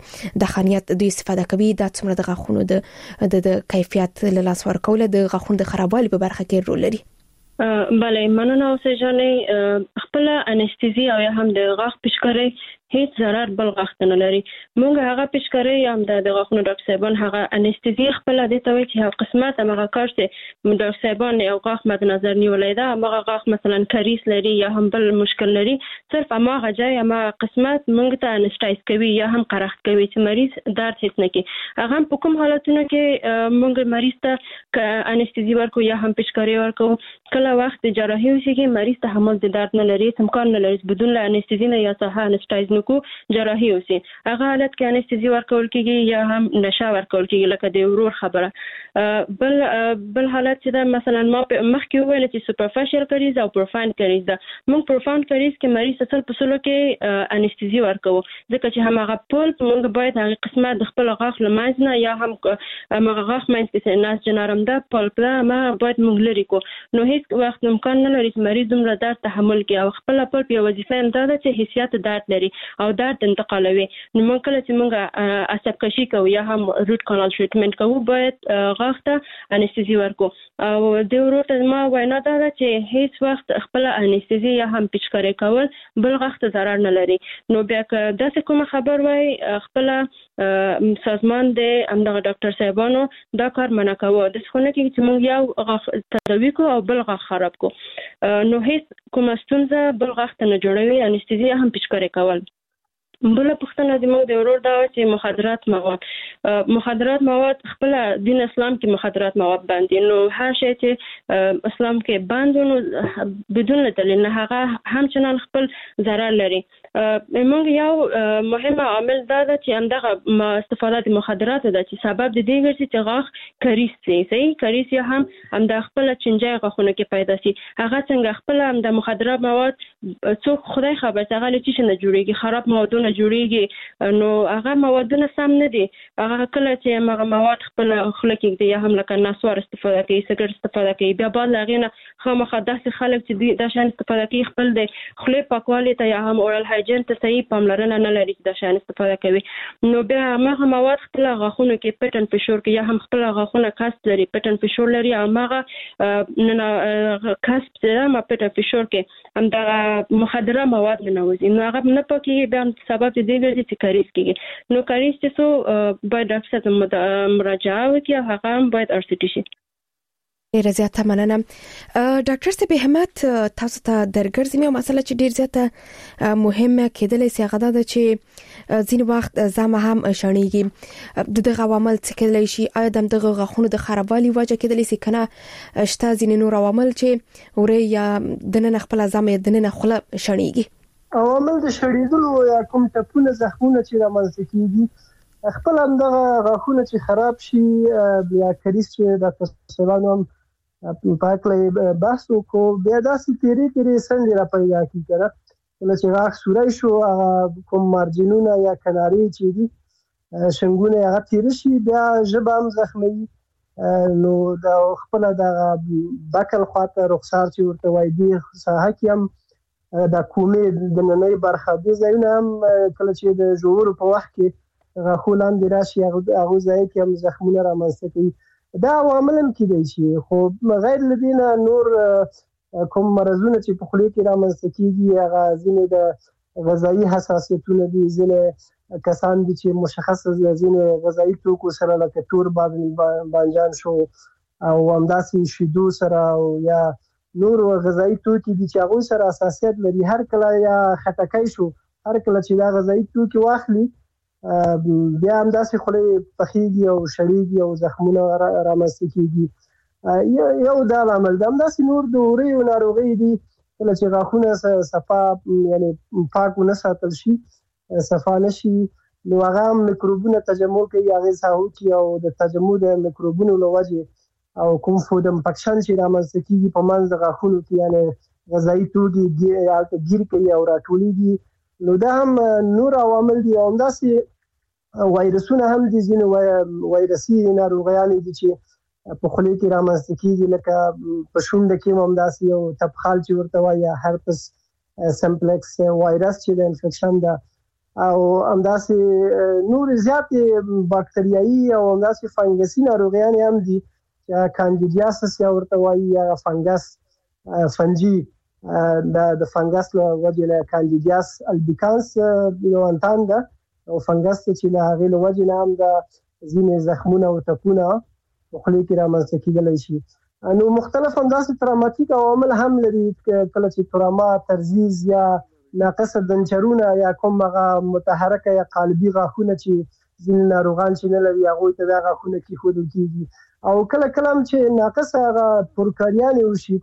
د خانیت د استفاده کوي دا څومره د غاښونو د کیفیت له لاس ورکول د غاښونو د خرابوالي په برخه کې رول لري. بله مننه اوسه جانې، خپل انستيزي او هم د غاښ پیچکاری هیڅ ضرر بل غاښ نه لري. مونږ هغه پیچکاری هم د غاښونو ډاکټر صاحبان هغه انستيزي خپل د توي چې هغه قسمت هغه کارته ډاکټر صاحبان یو غاښ مد نظر نیولای دا هغه غاښ مثلا کریس لري یا هم بل مشکل لري، صرف هغه ځای هغه قسمت مونږ ته انستایز کوي یا هم قرخت کوي چې مریض درد هیڅ نه کوي. هغه په کوم حالتونو کې مونږ مریض ته انستيزي ورکو یا هم پیچکاری ورکو. کله وخت جراحي وشي مریض تحمل د درد نه لري، امکان نه لري بدون انستيزي نه یا صحه انستایز کو جراحي وسی هغه حالت کې انستيزي ورکول کیږي یا هم نشه ورکول کیږي لکه د ورور خبره. بل حالت چې دا مثلا ما مخکې ویل چې سوپرفیشل کریز او پروفاند کریز ده. موږ پروفاند کریز کې مریض اصل په سلو کې انستيزي ورکو ځکه چې هغه پول موږ باید هغه قسمه د خپل غاښ لمنځ نه یا هم هغه غاښ منځ کې ناس جنارم ده پول ما باید موږ لري کو. نو هیڅ وخت امکان نه لري چې مریض دومره درد تحمل کوي او خپل پول په وظیفه هم ده چې حیثیت درد لري او درد انتقالوي. نو موږ کله چې موږ عصب کشي کوو یا هم روټ کانال ټریټمنټ کوو باید غاښ ته انستيزي ورکو. او د ورته ما وینا دا چې هیڅ وخت خپل انستيزي یا هم پیچکاری کول بل غاښ ته ضرر نه لري. نو بیا که داسې کوم خبر وای خپل سازمان د امدغه ډاکټر صاحبانو دا کار منع کوو د څخه نه چې موږ یو غاښ تداوی کو او بل غاښ خراب کو. نو هیڅ کوم ستونزه بل غاښ ته نه جوړوي انستيزي هم پیچکاری کول. بل پښتنه د موږ د ورور دا چې مخدرات مواد خپل دین اسلام کې مخدرات مواد باندې نو هر شی چې اسلام کې باندې نو بدون دلیل نه هغه همچنان خپل ضرر لري. موږ یو مهم عامل دا ده چې همدغه استفاده د مخدراتو ده چې سبب د دې ګرځي چې غاښ کریس شي. صحیح کریس یا هم د خپل چنجای غاښونه کې پیدا شي. هغه څنګه خپل هم د مخدرات مواد څوک خدای خبر څنګه لچې نه جوړيږي، خراب موادونه جوړيږي، نو هغه موادونه سم نه دي. هغه کله چې هغه مواد خپل خلک کې یا هم لکه نسوار استفاده کوي، سګرټ استفاده کوي، بیا بعد لغینه خامخا داسې خلک چې د شان استفاده کوي خپل د خولې پاکوالي ته یا هم اورال هایجین ته صحیح پاملرنه نه لري چې د شان استفاده کوي. نو بیا هغه مواد خپل غاښونو کې پټن پښور کې یا هم خپل غاښونه کاست لري، پټن پښور لري، او هغه نه کاست سره ما پټن پښور کې هم د مخدره مواد نه وځي. نو هغه نه پکې بیا سبب دې ګرځي چې کاریس کېږي. نو کاریس چې سو باید ډاکټر ته مراجعه وکړي، هغه باید ارسټي شي. ډیره زیاته مننه. ډاکټر صاحب همت تاسو ته درګرځي مې مسله چې ډیر زیاته مهمه کېدلې سي هغه ده چې ځین وخت زما هم شړنيږي د دغه عوامل څه کېدلی شي. آیا دغه غاښونو د خرابوالي وجه کېدلی سي کنه شته ځین نور عوامل چې ورې یا د نن خپل زما د نن خپل شړنيږي؟ عوامل د شړېدلو یا کوم ټپونه زخمونه چې رامنځته کیږي خپل همدغه غاښونه چې خراب شي یا کریس چې د تسلانو هم پاکلې بحث وکړو، بیا داسې تیری څنګه را پیدا کیږي کله چې غاښ سورای شو کوم مارجینونه یا کناري چې دي شنګونه هغه تیر شي بیا ژبه هم زخمي. نو دا خپل د بکل خواته رخسار چې ورته وایي دی ساحه کې هم د کومې د نننۍ برخه دي ځایونه هم کله چې د ژوورو په وخت کې غاښونه هم راشي هغه ځای کې هم زخمونه رامنځته کوي. دا عوامل هم کېدای شي، خو غیر لدینه نور کوم مرزونه چې په خولې کې رامنځته کیږي هغه ځینې د غذایی حساسیتونه دي، ځینې کسان دي چې مشخص ځینې غذایی توکو سره لکه تور بانجان شو او همداسې شیدو سره او یا نور غذایی توکي دي چې هغه سره حساسیت لري. هر کله یا خټکای شو هر کله چې دا غذایی توکي واخلي بیا هم داسې خولې پخېږي او شړېږي او زخمونه رامنځته کېږي. یو دا عامل ده. همداسې نور د اورې ناروغۍ دي کله چې غاښونه صفا یعنی پاک ونه ساتل شي، صفا نشي، نو هغه میکروبونه تجمع کوي، هغه ساحو کې او د تجمع د میکروبونو له وجې او کوم فود انفیکشن چې رامنځته کېږي په منځ د غاښونو کې یعنی غذایی توکي ګیر کوي او راټولېږي. نو دا هم نور عوامل دي. او همداسې وایرسونه هم دي، ځینې وایرسي ناروغیان دي چې په خولې کې رامنځته کېږي لکه په شونډه کې هم همداسې یو تبخال چې ورته وایي هرپس سمپلکس وایرس چې د انفیکشن ده، او همداسې نور زیاتې باکتریایي او همداسې فنګسي ناروغیان هم دي چې کاندیدیاسس یا ورته وایي یا فنګس فنجي د فنګس له وجې له کاندیدیاس البیکانس یو انتان ده او فنګس چې له هغې له وجې نه هم د ځینې زخمونه او ټپونه په خولې کې رامنځته کېدلی شي. نو مختلف همداسې تراماتیک عوامل هم لري، کله چې تراما، ترزیز یا ناقصه دنچرونه یا کوم هغه متحرکه یا قالبي غاښونه چې ځینې ناروغان چې نه لري هغوی ته دا غاښونه کېښودل کېږي، او کله کله هم چې ناقصه هغه پرکاریانې وشي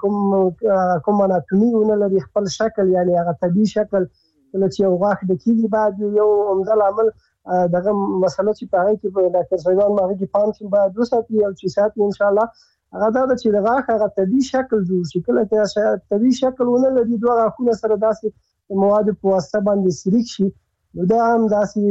کوم اناتومي ونه لري خپل شکل یعنی هغه طبیعي شکل، کله چې یو غاښ د کېږي باید یو عمده عامل دغه مسله چې په هغه کې ډاکټر صاحبان هغه کې پام چې باید وساتي او چې ساتي ان شاء الله هغه دا چې د غاښ هغه طبیعي شکل جوړ شي. کله چې طبیعي شکل ونه لري دوه غاښونه سره داسې مواد په واسطه باندې سریک شي، نو دا هم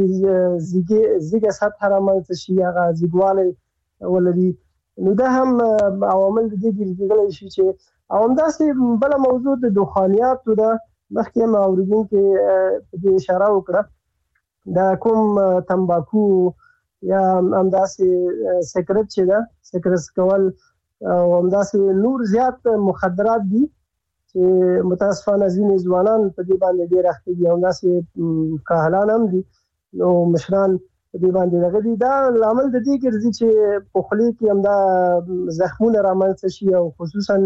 داسې زیږه سطح رامنځته شي، هغه زیږوالی ولري. نو دا هم عوامل د دې ګرځېدلی شي چې او همداسې بله موضوع د دخانیاتو ده. مخکې هم اورېدونکي په دې اشاره وکړه دا کوم تمباکو یا همداسې سګرټ چې ده سګرټ کول او همداسې نور زیات مخدرات دي چې متاسفانه ځینې ځوانان په دې باندې ډېر اخته دي، همداسې کاهلان هم دي، نو مشران په دې باندې دغه دي. دا لامل د دې ګرځي چې په خولې کې همدا زخمونه رامنځته شي او خصوصا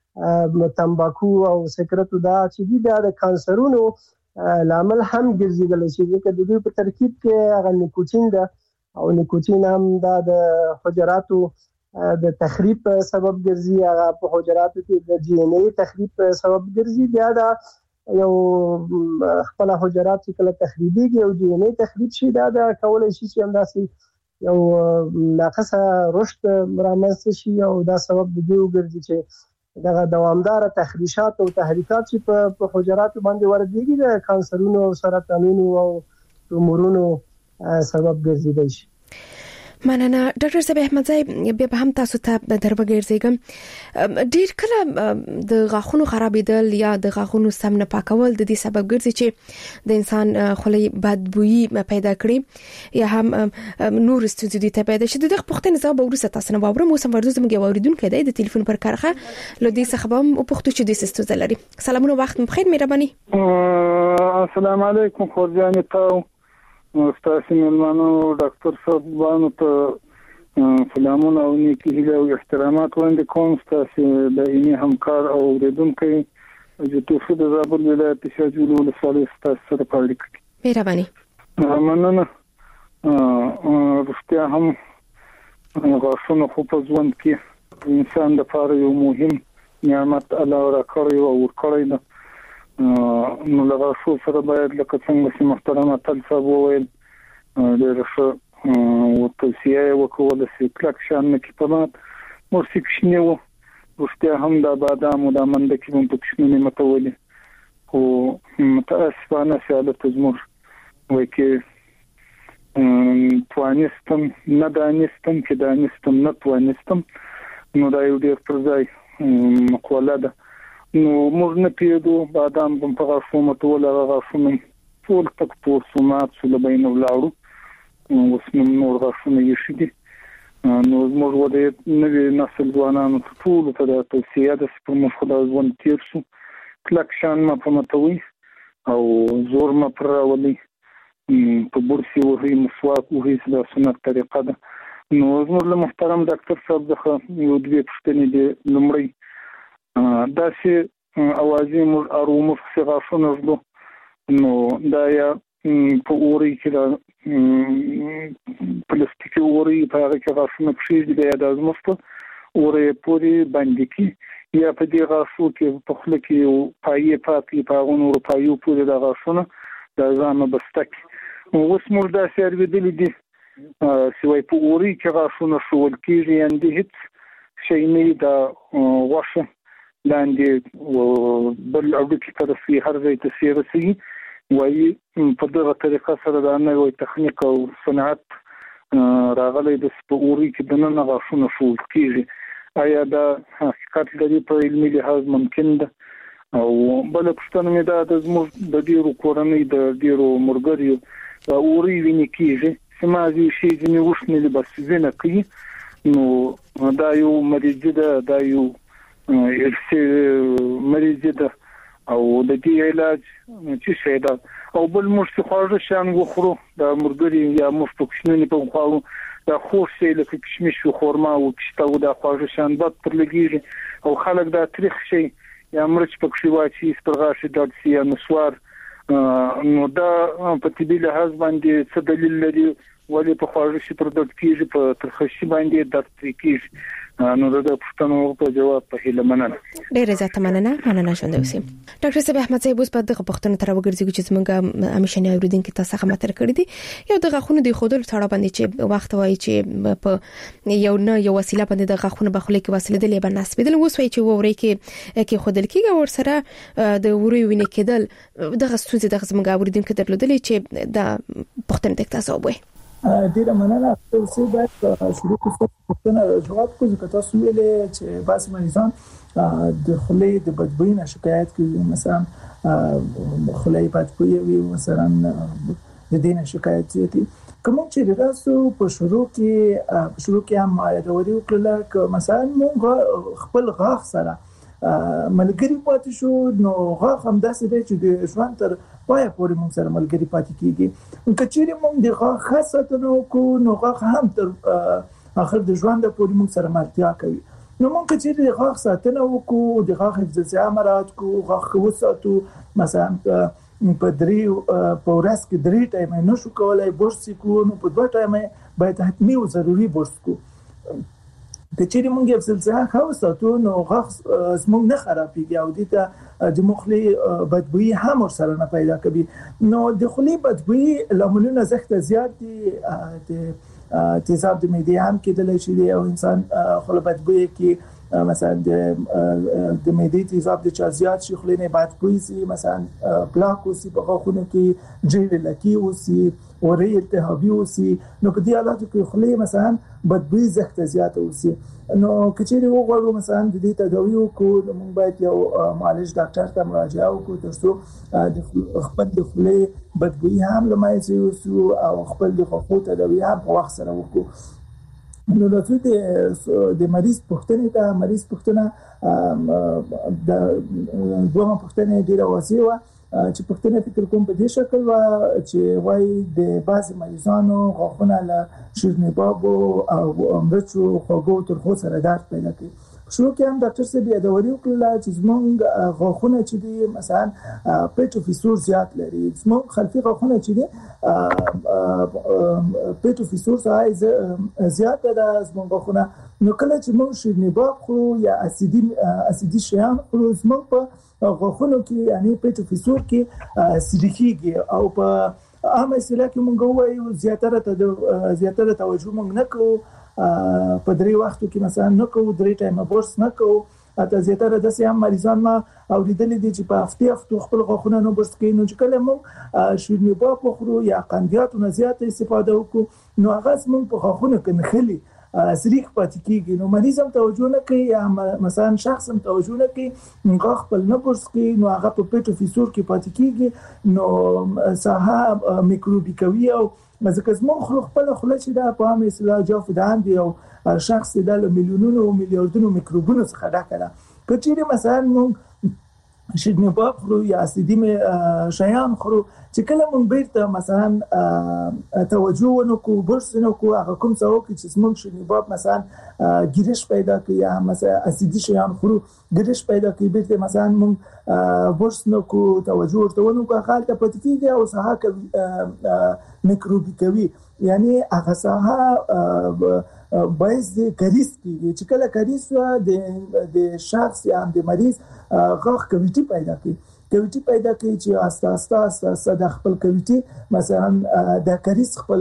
تمباکو او سګرټو دا چې دي بیا د کانسرونو لامل هم ګرځېدلی شي، ځکه د دوی په ترکیب کې هغه نیکوتین ده او نیکوتین هم دا د حجراتو د تخریب سبب ګرځي، هغه په حجراتو کې د ډي ان اي تخریب سبب ګرځي، بیا دا یو خپل حجرات چې کله تخریبيږي او دی نه تخریب شي دا کولای شي چې همداسې یو ناقصه رشد رامنځته شي او دا سبب د دې وګرځي چې دغه دوامدار تخریشات او تحریکات چې په حجرات باندې ورديږي د کانسرونو او سرطانونو او تومورونو سبب ګرځیدای شي. مننه ډاکټر صاحب احمدزی به هم تاسو ته دربګرځېګم. ډیر کله د غاښونو خرابېدل یا د غاښونو سم نه پاکول د دې سبب ګرځي چې د انسان خولې بدبويي پیدا کړي یا هم نور ستونزې دي ته پیدا شي. دغه پوښتنه زما ورسره تاسو نه واورم. موسم ورزو زموږ اوریدونکو دی د ټلیفون پر کارخه لودي څخه به پوښتنه چې د ستونزې لري. سلامونه وخت بخیر مهرباني. السلام علیکم خورجان تاسو استاد ملمانو ډاکټر صاحب باندې ته سلامونه او نیکی هیله او احترامات وړاندې کوم. تاسو د اینی همکار او اوریدونکو چې تاسو د زابل ولایت شاجول ولسوالۍ تاسو سره پاړیک. مهرباني. مننه. رښتیا هم غاښونه خو په ژوند کې انسان لپاره یو مهم نعمت الله راکړی او ورکړی دی. نو لږه شو سره باید لکه څنګه چې محترمه تل صاحب وویل ډېر ښه توصیه وکړه چې کلک شان کې پمات موسیقي شنو رښتیا هم د بادام او د منډکې په پښتنې متولي او متاسفانه سیاده تزمر وای کې توانستم نه دانستم چې دانستم نه توانستم نو دا یو ډېر پرځای مقوله ده. نو موږ نه پیډو بادام په غاښو متول غاښونه ټول تک پورسومات سول بین ولاړو اوس نور غاښونه یې شدي. نو موږ ودې نوې نسل ځوانانو ټول ته د توصیه ده چې موږ خدای ځوان تیر شو کلک شان ما پمتوي او زور ما پرولي په بورسي وهي مسواک وهي د سنت طریقه ده. نو موږ له محترم ډاکټر صاحب څخه یو دوه پوښتنې دي. لمړی دا چې اوازې موږ ارومو غاښونه زلو نو دا یا په اوري کې دا پلاستیکي اوري په هغه کې غاښونه پښې دي د ازموسته اوري پوری باندې کې یا په دې غاښو کې په خله کې پایې پاتې پاغونو پایو پوری د غاښونه د ځانو بستک اوس موږ دا سرویدل دي سوي په اوري کې غاښونه شول کېږي اندې هیڅ شي نه دا واشه لاندې بل اډوکی طرفي هر ځای ته سیرسي وایي په دغه طریقه سره دا نوې تخنیک او صنعت راغلي د سپوري کې د نن غاښونه شول کېږي. آیا دا حقیقت لري په علمي لحاظ ممکن ده؟ او بل پښتنه مې دا د زموږ د ډیرو کورنۍ د ډیرو مرګریو دا اوري ویني کېږي سمازي شي ځنی وښنه بس زنه کوي. نو دا یو مریض دا یو مریض ده او د دې علاج چې څه ده او بل موږ څه خواږه شان وخورو دا مرګري یا موږ پکښنه په خواړو دا خوش شي لکه کشمش او خورما او کشته دا خواږه شان بد پر لګیږي او خلک دا تاریخ شي یا مرچ پکښي واچي سپرغاشي د سیا نسوار. نو دا په طبي لحاظ باندې څه دلیل لري ولی په خواږه شي پر د کیږي په ترخشي باندې درد کیږي. نو دا پښتنو په جواب په هیله مننه. ډېر زیات مننه شوند اوسئ. ډاکټر صاحب احمدزی اوس په دغه پښتنو تر وګرځي چې موږ همیشنه اوریدونکو تاسو څخه متر کړی دي یو د غاښونو د خودل تړه باندې چې وخت وایي چې په یو وسیله باندې د غاښونو بخله کې وسیله د لیبه نسبیدل اوس وایي چې ووري کې خودل کېږي ور سره د ووري وینې کېدل دغه ستونزې د زموږ اوریدونکو درلودلې چې د پښتنو د تاسو وایي. ډیره مننه. تاسو باید شروع کړئ پښتنه جواب کوئ که تاسو ویلې چې بعض مریضان د خولې د بدبوئی نه شکایت کوي مثلا خولې بدبوئی وي مثلا د دې نه شکایت کوي کوم چې تاسو په شروع کې هم یادوري وکړل ک مثلا موږ خپل غاښ سره ملګری پاتې شو نو غاښ هم داسې دی چې د ژوند تر پای پورې موږ سره ملګری پاتې کیږي. کچېرې موږ د غاښ خاصتنو کو نو غاښ هم تر اخر د ژوند پورې موږ سره مرتیا کوي. نو موږ کچېرې د غاښ ساتنه وکړو د غاښ حفظ امرات کو غاښ وساتو مثلا په ورځ کې 3 ټایم نه شو کولای برس کو نو په 2 ټایم باید حتمی او ضروری برس کو. کچېری مونږ یو سلسله خاصه نو غاښ زموږ نه خرابېږي او د مخلي بدبوئی هم سره نه پیدا کوي. نو د خولي بدبوئی لاملونه زخت زیات دي د تیزاب د معدې هم کېدل شي او انسان خپل بدبوئی کې مثلا د معدې تیزاب د چا زیات شي خولي نه بدبوئی سي مثلا پلاک وسی په غاښونو کې جیل لکی وسی اوري التهابي وسی نو په دې حالاتو کې خولي مثلا بدبوئی زخت زیات وسی. نو کچېری وګورو مثلا د دې تداوی کو موږ باید یو معالج ډاکټر ته مراجعه وکړو ترڅو د خپل د خولي بدبوئی هم لمایځي او خپل د خولي تداوی هم په وخت سره وکړو. نو راځي د مریض پوښتنه د دوه پوښتنه ډیره واسیه چې پښتنه فکر کوم په دې شکل چې وای د بعض مریضانو غاښونه له شیرنیباب او مرچو خوږو ترخو سره درد پیدا کوي. شروع کې هم ډاکټر صاحب یادوري وکړه چې زموږ غاښونه چې دي مثلا پیټو فیسور زیات لري زموږ خلفي غاښونه چې دي پیټو فیسور زیات ده زموږ غاښونه. نو کله چې موږ شیرنیباب خورو یا اسیدي شیان خورو زموږ په غاښونو کې یعنی پیټو فیسور کې سریخيږي او په عامه اصطلاح کې موږ وایو زیاتره توجه موږ نه کوو په درې وختو کې مثلا نه کوو 3 ټایمه برس نه کوو اته زیاتره د سیام مریضان ما اوریدل دي چې په هفته خپل غاښونه نو برس کوي. نو چې کله موږ شیرنیباب خورو یا قندیاتو نه زیات استفاده وکړو نو هغه موږ په غاښونو کې نخلي سریخ پاتې کیږي. نو مریض هم توجه نه کوي یا مثلا شخص هم توجه نه کوي غاښ خپل نه برس کوي نو هغه په پیټو فیسور کې پاتې کیږي نو ساحه میکروبي کوي او ځکه زموږ خپل خله چې دا په عامه اصطلاح جافدان دی او شخص د میلیونونو او میلیاردونو میکروبونو څخه ډک ده. کچېری مثلا موږ شیرنیباب خورو یا اسیدي شیان خورو چې کله موږ بیرته مثلا توجه ونکړو برس ونکړو هغه کوم څه وکړي چې موږ شیرنیباب مثلا ګیرش پیدا کوي یا مثلا اسیدي شیان خورو ګیرش پیدا کوي بیرته مثلا موږ برس نکړو توجه ورته ونکړو هغه ته پاتې کیږي او ساحه میکروبي کوي یعنی هغه ساحه باعث د کریس کیږي چې کله کریس د شخص یا د مریض غاښ کویټي پیدا کوي چې اساسا د خپل کویټي مثلا د کریس خپل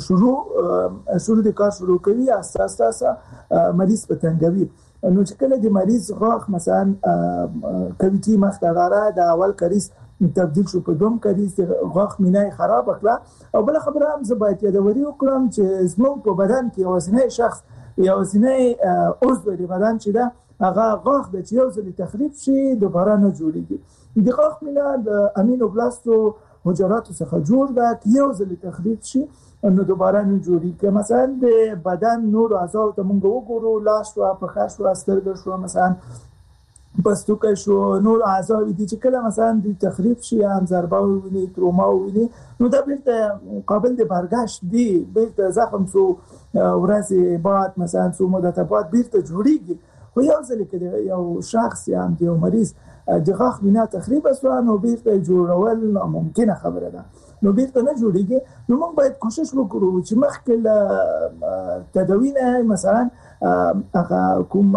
شروع د کار شروع کوي اساسا مریض په تنګوي. نو چې کله د مریض غاښ مثلا کویټي مختغاره د اول کریس تبدیل شو په دوم کریس غاښ مینای خراب کړه او بل خبره هم زه باید یادوري وکړم چې زموږ په بدن کې وزنه شخص یا وزنه عضو د بدن چې دا هغه غاښ د یو ځل تخریب شي دوباره نه جوړیږي. د غاښ مینا د امینوبلاستو حجراتو څخه جوړ ده یو ځل تخریب شي نو دوباره نه جوړیږي. مثلا د بدن نور اعضاء ته موږ وګورو لاس او پښه او سترګې شو مثلا پستوکه شو نور اعضاء دي چې کله مثلا د تخریب شي هم ضربه ویني تروما ویني نو دا بیرته قابل د برگشت دي بیرته زخم سو ورځي بعد مثلا سو مدته بعد بیرته جوړیږي. خو یو ځل کې یو شخص یا یو مریض د غاښ مینا تخریب شو نو بیرته جوړول ممکنه خبره ده نو بیرته نه جوړیږي. نو موږ باید کوشش وکړو چې مخکې تداوی نه مثلا هغه کوم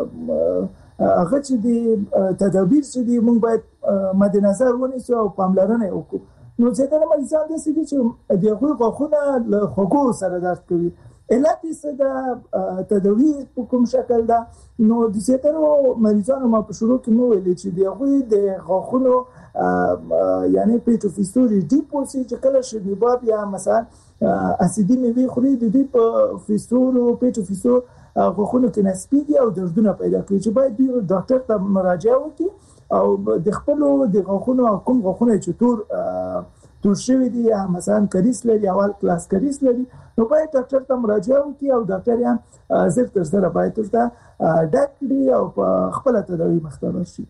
هغه چې د تدابیر چې دی موږ باید مد نظر ونیسو او پاملرنه وکړو. نو ځکه مریضان د سړي چې د غاښونه له خوږو سره درد کوي علت یې د تداوی په کوم شکل ده. نو د سترو مریضانو ما په شروع کې مو ویل چې د غاښونو یعنی پیټو فیسور دی پوسی چې کله شیرنیباب یا مثلا اسیدي میوه خوري د دې په فیسور او پیټو فیسور غاښونو کې نسبیږي او دردونه پیدا کوي چې باید ډاکټر ته مراجعه وکړي او د خپل د غاښونو کوم غاښونه چې تور شوی دي مثلا کریس لري اول کلاس کریس لري نو باید ډاکټر ته مراجعه وکړي او ډاکټر یې زر تر زر باید ته ډاکټري او خپل تداوی مختار شي.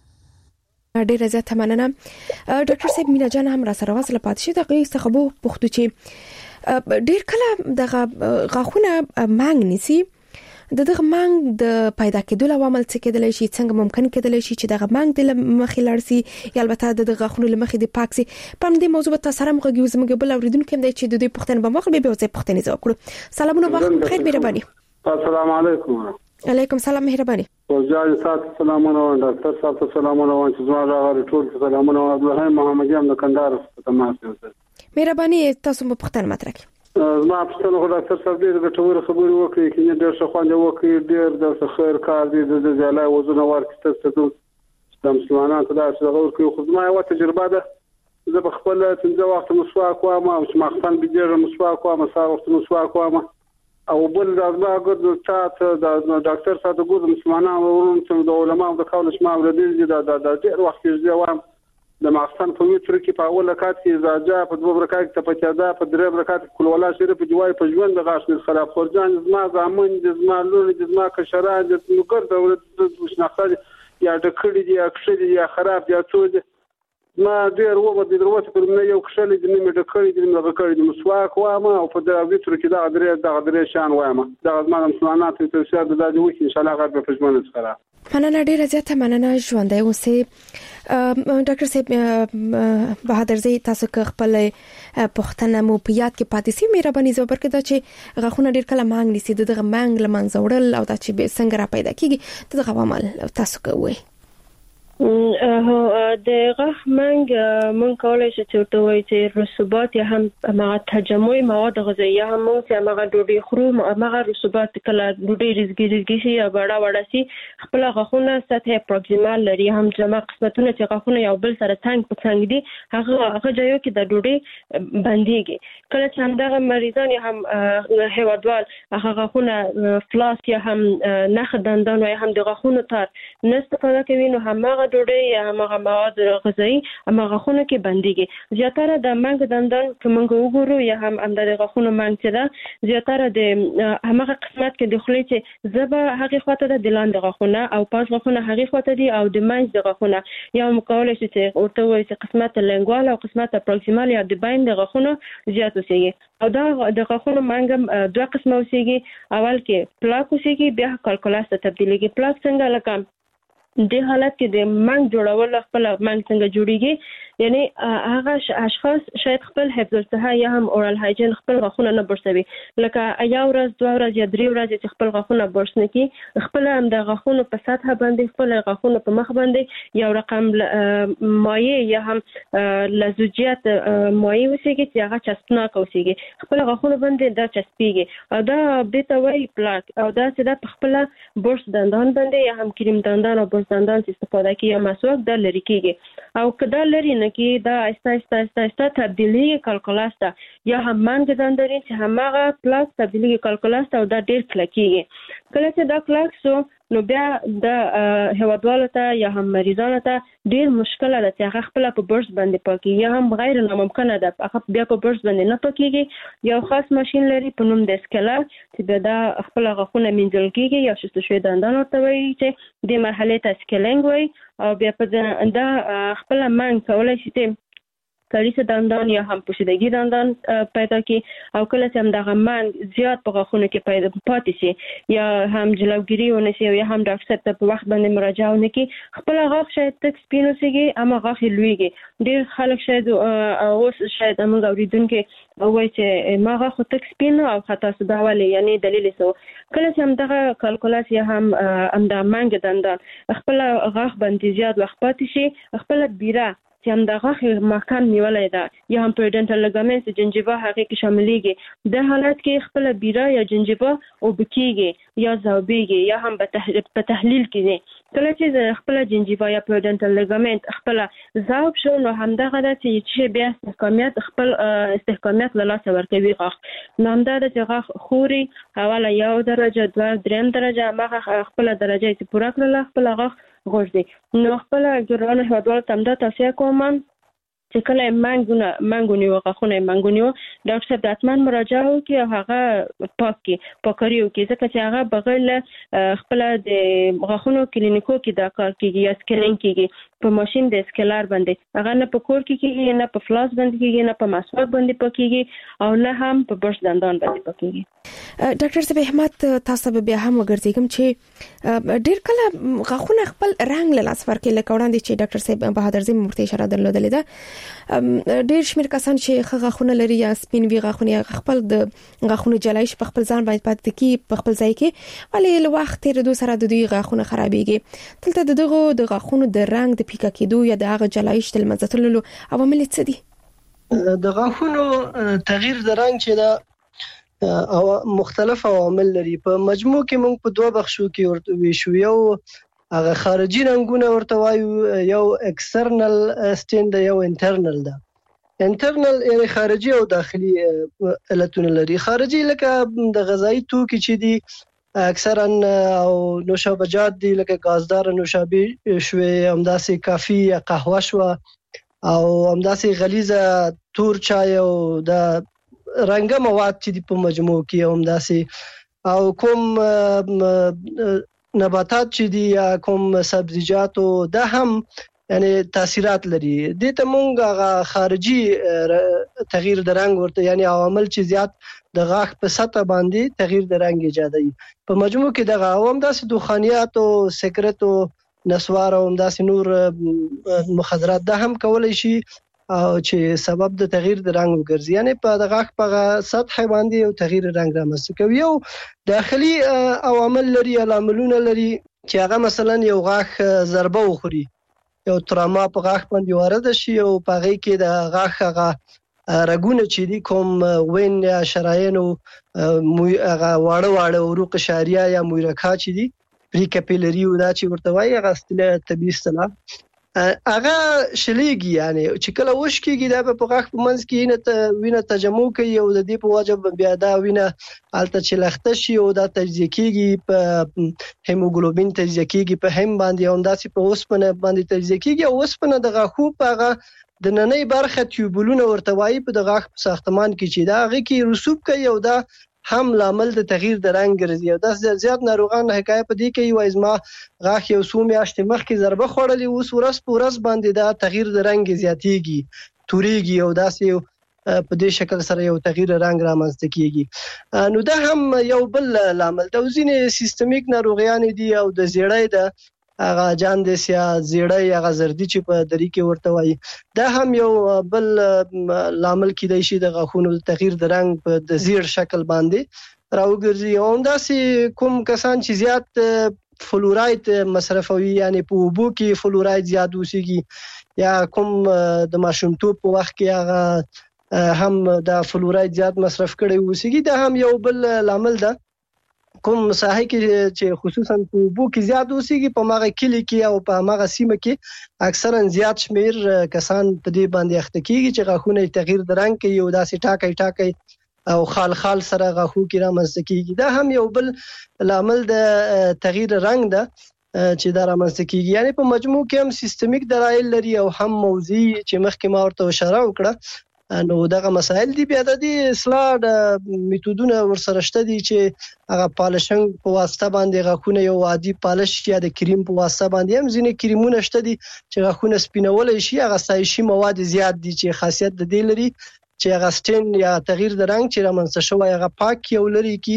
ډیره زیاته مننه ډاکټر صاحب مینا جان هم را سره وصله پاتې شي دغه څخه بو پختو چې ډیر کله دغه غاښونه مانګ نسی دغه مانګ د پیدا کېدو عوامل څه کېدلی شي څنګه ممکن کېدلی شي چې دغه مانګ د مخې لړسي یا البته د غاښونو لمخې د پاکسي په دې موضوع ته سره مغږی زموږ بل اوریدونکو هم د چې د پښتنې په مخ به ځای پښتنې زو کړو. سلامونه وخت خیر مهرباني. السلام علیکم. علیکم سلام مهرباني. وزای سات سلامونه ډاکټر صاحب ته سلامونه وایم چې زما راغلي ټول سلامونه عبدالرحیم محمدي هم د کندهار څخه تماس کوي. مهرباني تاسو په پښتنه مطرح کړئ. زما پښتنه خو ډاکټر صاحب دې ګټوره خبرې وکړي چې ډېر ښه خوند وکړي ډېر د خیر کار دي د ځای وزن ورکړي ته د مسلمانانو ته دا څه ورکړي خو زما یو تجربه ده زه په خپل څنګه وخت مسواک وایم او چې مخفن بيجره مسواک وایم سار وخت مسواک وایم او بل د ازماګر د تاسو د ډاکټر صاحب د ګوز مسلمانانو ورونو د علماء د قول شمال د ډېر وخت کې وایم د مخفن په ویتر کې په اول رکعت کې زاجا په دوه رکعت کې په چادا په درې رکعت کې کول ولا شریف جوای په ژوند د غاښ خراب خورجان زما زامن د زما لور د زما کشران د نوګر د شناخته یا د کړي دي اکشلي یا خراب دي څو ما ډیر وګړي د دروازه پر نه یو کښلې د نیمه د کړي د نیمه کړي د مسواک وایم او په د ویتر کې دا درې شان وایم دا زما مسلمانانو ته تشهد د دې وکي ان شاء الله غږ په ژوند سره مننه ډیره زیاته مننه ژوندۍ اوسې ډاکټر صاحب بهادر زی تاسو خپل پښتنه مو په یاد کې پاتې سي مهرباني زو برکه دا چې غاخونه ډیر کله مانګ نيسي دغه مانګ لمن زوړل او دا چې به څنګه را پیدا کیږي دغه عوامل تاسو کوی د غاښ مونږ کولای شو چې ورته وایي چې رسوبات یا هم هغه تجمع مواد غذایي هم مونږ چې هغه ډوډۍ خورو هغه رسوبات کله ډوډۍ رزګي شي یا وړه سي خپل غاښونه سطح پروکسیمال لري هم جمع قسمتونه چې غاښونه یو بل سره څنګ په څنګ دي هغه ځایو کې د ډوډۍ بنديږي کله چې همدغه مریضان یا هم هیوادوال هغه غاښونه فلاس یا هم نخ دندان یا هم د غاښونو تار نه استفاده کوي نو همغه ډوډۍ یا هغه مواد غذایی هغه خونه کې بنديږي زیاتره د منګ دندان کومه وګورو یا هم د غاښونو منګ چې دا زیاتره د هغه قسمت کې د خولې چې زبه هغه خواته د دلان د غاښونه او پاس غاښونه هغه خواته دي او د منځ د غاښونه یا مقاوله شي چې ورته وایي چې قسمت لنګوال او قسمت پروکسیمال یا د بین د غاښونو زیات اوسېږي او دا د غاښونو منګ دوه قسمه اوسېږي اول کې پلاک اوسېږي بیا کالکولاس ته تبدیلېږي پلاک څنګه لکه د حالت کې د منګ جوړول خپل منګ څنګه جوړیږي یعنی هغه اشخاص شاید خپل حفظ الصحه یا هم اورال هایجین خپل غاښونه نه برسوي لکه یا ورځ دوه ورځې یا درې ورځې چې خپل غاښونه برس نه کی خپل هم د غاښونو په سطح باندې خپل غاښونو په مخ باندې یو رقم مایع یا هم لزوجیت مایع وسیږي چې هغه چسپناک وسیږي خپل غاښونو باندې دا چسپیږي او دا د توي پلاک او دا چې د خپل برس دندان باندې یا هم کریم دندان او دندان چې استفاده کوي یا مسواک د لری کېږي او کدا لری نه کې دا استا تبدیلی کالکولاس ته یا هم منګ دندري چې همغه پلاک تبدیلی کالکولاس ته او دا ډیر کلکېږي کله چې دا کلک سو نو بیا د هوادوالو ته یا هم مریضانو ته ډیر مشکل ده چې هغه خپل په برس باندې پاکي یا هم غیر ناممکنه ده هغه بیا په برس باندې نه پاکيږي یو خاص ماشين لري په نوم د سکلر چې دا خپل غاښونه منځل کېږي یا شستو شوی دندان ورته وایي چې د مرحله ته سکلینګ وایي او بیا په دا خپل منګ کولای شي کلیس دندان یا هم پوشیدگی دندان پیدا کی او کله چې هم دغه منګ زیات په غاښونو کې پیدا پاتې شي یا هم جلوګیری ونشي یا هم ډاکټر صاحب ته په وخت باندې مراجعه ونکي خپل غاښ شاید تک سپین وسیږي اما غاښ لویږي ډیر خلک شاید اوس شاید موږ اوریدونکو وایي چې ما غاښ تک سپین او خطا سوداوالي یعنی دلیل سو کله چې هم دغه کالکولاس یا هم د منګ دندان خپل غاښ باندې زیات وخت پاتې شي خپل بیره چې هم د غاښ مکان نیولای ده یا هم پریډنټل لګامنټ جنجیوا هغه کې شاملېږي د حالت کې خپل بیره یا جنجیوا او بکیږي یا زاوبېږي یا هم په تحلیل کې کله چې خپل جنجیوا یا پریډنټل لګامنټ خپل زاوب شو نو همدغه د چې بیا استحکامیت له لاسه ورکوي غاښ نو همدغه چې غاښ خوري حواله یو درجه دوه دریم درجه هغه خپل درجه چې پوره کړل خپل غاښ غوړدي نو خپل ګرانو هوادوالو ته دا توصیه کوم چې کله منګونی غاښونه منګونی ډاکټر صاحب د اتمن مراجعه وکړي او هغه پاکري وکړي ځکه چې هغه بغیر خپل د غاښونو کلینیکو کې دا کار کیږي یا سکینینګ کیږي په ماشين د اسکلر باندې هغه نه په کور کې کیږي نه په فلاس باندې کیږي نه په مسواک باندې پکېږي او نه هم په برش دندان باندې پکېږي. ډاکټر صاحب احمد تاسو به بیا هم وګرځیږم چې ډېر کله غاښونه خپل رنگ له لاس ورکې لکه وړاندې چې ډاکټر صاحب بهادر زم مرته اشاره درلودلې ده ډېر شمیر کسان چې غاښونه لري یا سپین وی غاښونه خپل د غاښونو جلایش په خپل ځان باندې پاتې کی په خپل ځای کې ولې له وخت تیرېدو سره د دوی غاښونه خرابېږي. دلته دغه د غاښونو د رنگ د پیکا کېدو یا د هغه جلایش د منځتللو عوامل څه دي؟ د غاښونو تغییر د رنگ چې دا او مختلف عوامل لري. په مجموع کې موږ په دوه بخشو کې ورته ویشو. یو هغه خارجي رنگونه ورته وایو، یو ایکسترنل سټین ده، یو انټرنل ده. انټرنل یعنی خارجي او داخلي علتونه لري. خارجي لکه د غذایی توکي چې دي اکثرا او نوشابجات دي لکه غازدار نوشابه شوي، همداسې کافي یا قهوه شو او همداسې غلیظه تور چای او د رنګه مواد چې په مجموع کې همداسې او کوم نباتات چې دي یا کوم سبزیجات دا هم یعنی تاثیرات لري. د ته مونږه خارجي تغییر د رنگ ورته یعنی عوامل چې زیات د غاښ په سطح باندې تغییر د رنگ ایجادوي. په مجموع کې دغه عوامل داسې دخانیات او سیګریټ او نسوار او همداسې نور مخدرات ده هم کولای شي او چې سبب د تغییر د رنگ وګرځي. یعنی په د غاښ په سطح باندې یو تغییر رنگ رامنځته کوي. یو داخلي عوامل لري، عواملونه لري چې هغه مثلا یو غاښ ضربه وخوري، یو تراما په غاښ باندې وارد شي او په هغه کې د غاښ هغه رګونه چې دي کوم وین یا شرايين او هغه واړه عروق شاریه یا مویرکا چې دي پری کپیلری او دا چې ورته وایي هغه ستله طبي اصطلاح هغه شلیږي. یعنی چې کله وشکیږي دا په غاښ په منځ کې وینه تجمع کوي او د دې په وجه بیا دا وینه الته چې لخته شي او دا تجزیه کیږي په هیموګلوبین تجزیه کیږي په هم باندې او همداسې په اوسپنه باندې تجزیه کیږي او اوسپنه د غاښو په هغه د نننۍ برخه ټیوبولونه ورته وایي په د غاښ په ساختمان کې چې دا هغه کې رسوب کوي او دا هم لامل د تغییر د رنگ ګرځي. او دا زیات ناروغان حکایت په دې کوي وایي ما غاښ یو څو میاشتې مخکې ضربه خوړلې اوس ورځ په ورځ باندې دا تغییر د رنگ زیاتېږي، تورېږي او داسې په دې شکل سره یو تغییر رنگ رامنځته کیږي. نو دا هم یو بل لامل د ځینې سیستمیک ناروغیان دي او د زیړی د هغه جاندیس یا زیړی هغه زردی چې په دری کې ورته وایي دا هم یو بل لامل کیدای شي د غاښونو تغییر د رنگ په د زیړ شکل باندې راوګرځي. او همداسې کوم کسان چې زیات فلوراید مصرفوي یعنی په اوبو کې فلوراید زیات اوسېږي یا کوم د ماشومتوب په وخت کې هغه هم د فلوراید زیات مصرف کړي اوسېږي دا هم یو بل لامل ده. کوم ساحه کې چې خصوصا په اوبو کې زیات اوسېږي په ماغه کلی کې او په ماغه سیمه کې اکثرا زیات شمیر کسان په دې باندې اخته کیږي چې غاښونه تغییر د رنگ کوي او داسې ټاکي او خال سره غاښو کې رامنځته کیږي. دا هم یو بل لامل د تغییر رنگ ده چې دا رامنځته کیږي. یعنی په مجموع کې هم سیستمیک دلایل لري او هم موضوعي چې مخکې ما ورته اشاره وکړه. نو دغه مسائل دي بیا د اصلاح د میتودونه ورسره شته دي چې هغه پالشنګ په واسطه باندې غاښونه یو عادي پالش یا د کریم په واسطه باندې هم ځینې کریمونه شته دي چې غاښونه سپینول شي. هغه سایشي مواد زیات دي چې خاصیت د دې لري چې هغه سټین یا تغییر د رنگ چې رامنځته شوی هغه پاک یو لري کی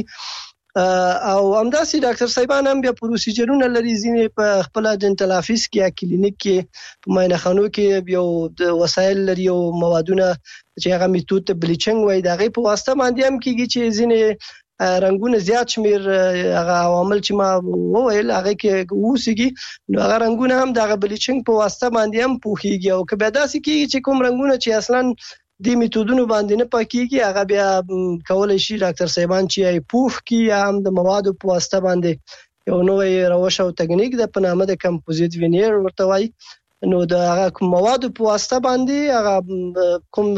او همداسې ډاکټر صاحبان هم بیا پروسیجرونه لري ځینې په خپل ډنټل افیس کې یا کلینیک کې په معاینه خانو کې یو د وسایل لري او موادونه چې هغه میتود ته بلیچنګ وایي دا غي په واسطه باندې هم کیږي چې ځینې رنگونه زیات شمیر هغه عوامل چې ما وویل هغه کې وسیږي نو هغه رنگونه هم د بلیچنګ په واسطه باندې هم پوخیږي او که به داسې کیږي چې کوم رنگونه چې اصلا د میتودونو باندې نه پاکيږي هغه بیا کولای شي ډاکټر صاحبان چې پوښ کی یا هم د موادو په واسطه باندې یو نوې روش او تکنیک د پنامه د کمپوزیت وینیر ورته وایي نو د هغه موادو په واسطه باندې هغه کوم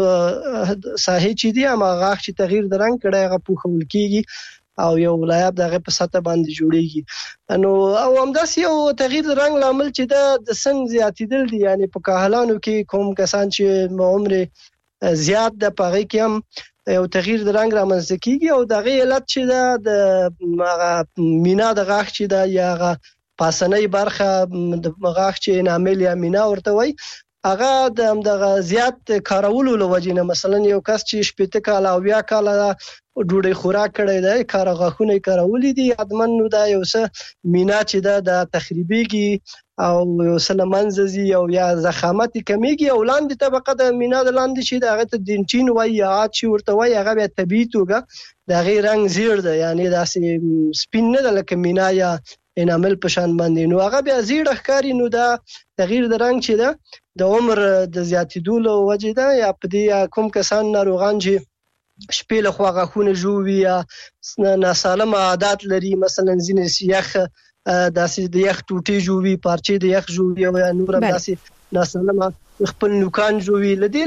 ساحې چې دی هغه غاښ چې تغییر د رنگ کړي هغه پوښول کیږي او یو ولایت دغه په سطح باندې جوړیږي نو او همداسې یو تغییر د رنگ لامل چې د سن زیاتیدل دي یعنی په کاهلانو کې کوم کسان چې عمر زیات د پاره کې هم یو تغییر د رنگ رامنځته کیږي او دغه علت چې د مینا د غاښ چې د یا پاسنۍ برخه د غاښ چې انامل یا مینا ورته وای هغه د زیات کارولو لوجینه مثلا یو کس چې 70 کال او 20 کال ډوډۍ خوراک کړی دی کار غاښونه کارولې دي ادمن نو دا یو څه مینا چې د تخریبيږي او یو څه لمنځي او یا زخامت کمیږي او لاندې طبقه د مینا د لاندې چې دغه ته دینچین وای یا چې ورته وای هغه به طبيعي توګه د غیر رنگ زیړ دی یعنی داسې سپین نه د لکه مینا یا انامل په شان باندې نو هغه بیا زیړ ښکاری نو دا تغییر د رنگ چې ده د عمر د زیاتیدو له وجې ده یا په دې کوم کسان ناروغان چې شپې له خوا غاښونه ژووي یا ناسالم عادات لري مثلا ځینې یخ داسې د یخ ټوټې ژووي پارچې د یخ ژووي او یا نور داسې ناسالم خپل نوکان ژووي لدی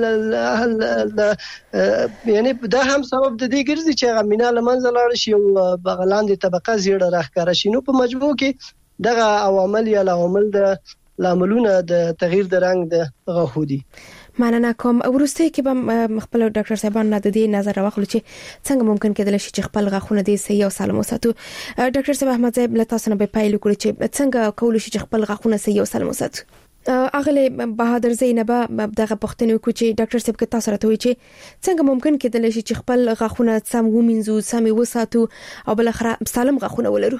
یعنی دا هم سبب د دې ګرځي چې غمینا لمنځه لاړ شي او بغلاندې طبقه زیړه راښکاره شي نو په مجموع کې دغه عوامل یا عوامل د لاملونه د تغییر د رنگ د غاښو دي مننه کوم ورسته کې به خپل ډاکټر صاحبان نه د دې نظر واخلو چې څنګه ممکن کېدل شي چې خپل غاښونه دې صحیح او سالم وساتو ډاکټر صاحب احمد صاحب له تاسو نه به پایل کړی چې څنګه کول شي چې خپل غاښونه صحیح او سالم وساتو اغله بهادر زینب دغه پښتنو کو چې ډاکټر صاحب کې تاسو راته وی چې څنګه ممکن کېدل شي چې خپل غاښونه سم ومنځو سم وساتو او بل اخر سالم غاښونه ولرو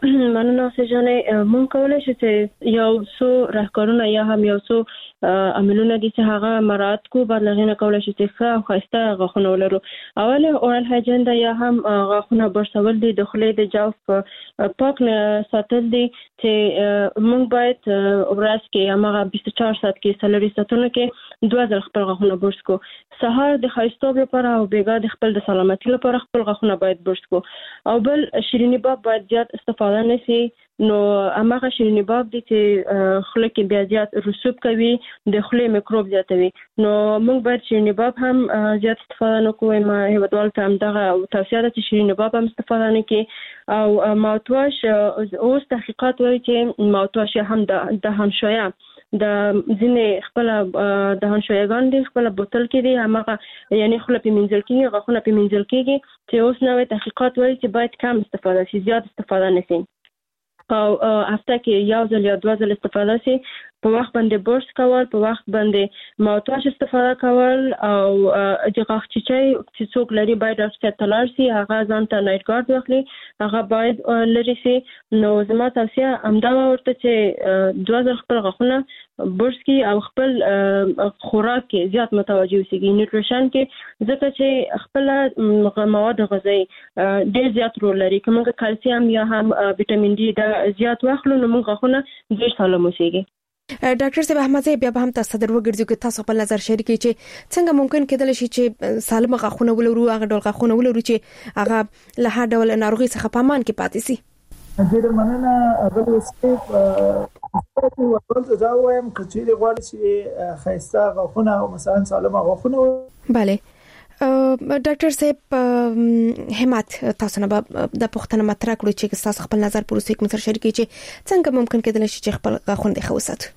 مننه سجانه مونږ کولای شو چې یو څو راهکارونه یا هم یو څو عملونه دي چې هغه مراد کو بلغینه کولای شي چې ښه خسته غاښونه ولرو اوله اورال هایجین دا یا هم غاښونه برسول دي د خولې د جوف پاک ساتل دي چې مونږ باید ورځ کې هغه 24 ساعت کې سلوري ساتونه کې 2000 خپل غاښونه برس کو سهار د خایستوب لپاره او بیګا د خپل د سلامتۍ لپاره خپل غاښونه باید برس کو او بل شیرینی باب باید زیات استفاده نه شي نو هغه شیرینی باب دي چې خله کې بیا زیات رسوب کوي د خله میکروب زیاتوي نو موږ باید شیرینی باب هم زیات استفاده نکوو ما هیوادوال ته هم دغه توصیه ده چې شیرینی باب هم استفاده نکړي او ماوتواش اوس تحقیقات وایي چې ماوتواش هم د هنشویا د ځینې خپل د هنشویاګان دي خپل بوتل کې دي هغه یعنی خپل په منځل کې غاښونه په منځل کې چې اوس نوې تحقیقات وایي چې باید کم استفاده شي زیات استفاده نه شي او هفته کې یو ځل یا دوه ځل استفاده شي په وخت باندې برس کول په وخت باندې ماوتواش استفاده کول او د غاښ چې څوک لري باید ډاکټر ته لاړ شي هغه ځان ته نایټ ګارد واخلي هغه باید لري شي نو زما توصیه همدا ورته چې 2000 خپل غاښونه برس کی او خپل خوراک کې زیات متوجه اوسئ نیوټریشن کې ځکه چې خپل مواد غذایی ډېر زیات رول لري کومه کلسیم یا هم وټامین ډي دا زیات واخلو نو موږ غاښونه ډېر سالم اوسئ ډاکټر صاحب احمد صاحب بیا هم تاسو در وګرځو چې تاسو خپل نظر شریک کړئ چې څنګه ممکن کېدل شي چې سالم غاښونه ولرو هغه ډول غاښونه ولرو چې هغه له هر ډول ناروغي څخه په امان کې پاتې شي ډېر مننه هغه اوسې ورته دا وایم چې غواړي چې خیسته غاښونه او مثلا سالم غاښونه bale ډاکټر صاحب همت تاسو نه د پښتنه مطرح کړو چې تاسو خپل نظر پروسې کې متر شریک کړئ چې څنګه ممکن کېدل شي چې خپل غاښونه د خوسات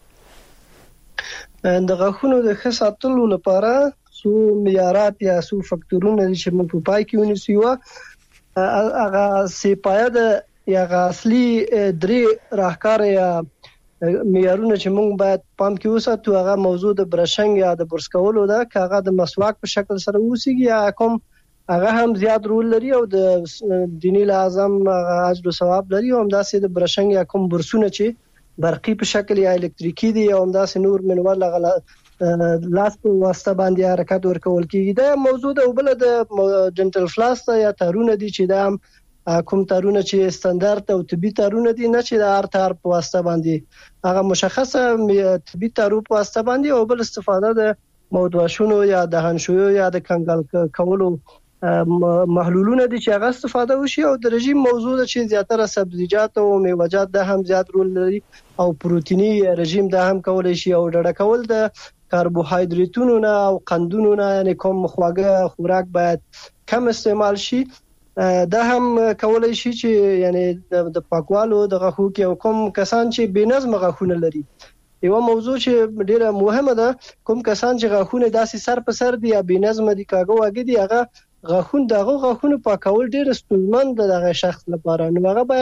د غاښونو د ښه ساتلو لپاره څو معیارات یا څو فکټورونه چې موږ په پای کې ونیسو هغه سپایه د یا اصلي درې راهکار یا معیارونه چې موږ باید پام کې وساتو هغه موضوع د برشنګ یا د برس کولو ده هغه د مسواک په شکل سره وسیږي یا کوم هغه هم زیات رول لري او د دینی اعظم اجر او ثواب لري او همداسې د برشنګ یا کوم برسونه چې برقي په شکل یا الکتریکي دي او همداسې نور منور لغلا لاس په واسطه باندې حرکت ورکول کیږي دا موضوع د بل د ډنټل فلاس یا تارونه دي چې دا کوم تارونه چې ستاندارد او طبي تارونه دي نه چې د هر تار په واسطه باندې هغه مشخصه طبي تارو په واسطه باندې او بل استفاده د مودواشونو یا د هنشویو یا د کنګل کولو محلولونه دي چې هغه استفاده وشي او د رژیم موضوع چې زیاتره سبزیجات او میوه‌جات د هم زیات رول لري او پروتینی رژیم د هم کولای شي او ډډه کول د کاربوهایډریټونو نه او قندونو نه یعنی کوم خواږه خوراک باید کم استعمال شي دا هم کولای شي چې یعنی د پاکوالو د غاښو کې کوم کسان چې بېنظم غاښونه لري یو موضوع چې ډیره مهمه ده کوم کسان چې غاښونه داسې سر په سر دي یا بېنظم دي کاغه واګي دي هغه غاښونه پاکول ډیر ستونزمن دغه شخص لپاره نو هغه باید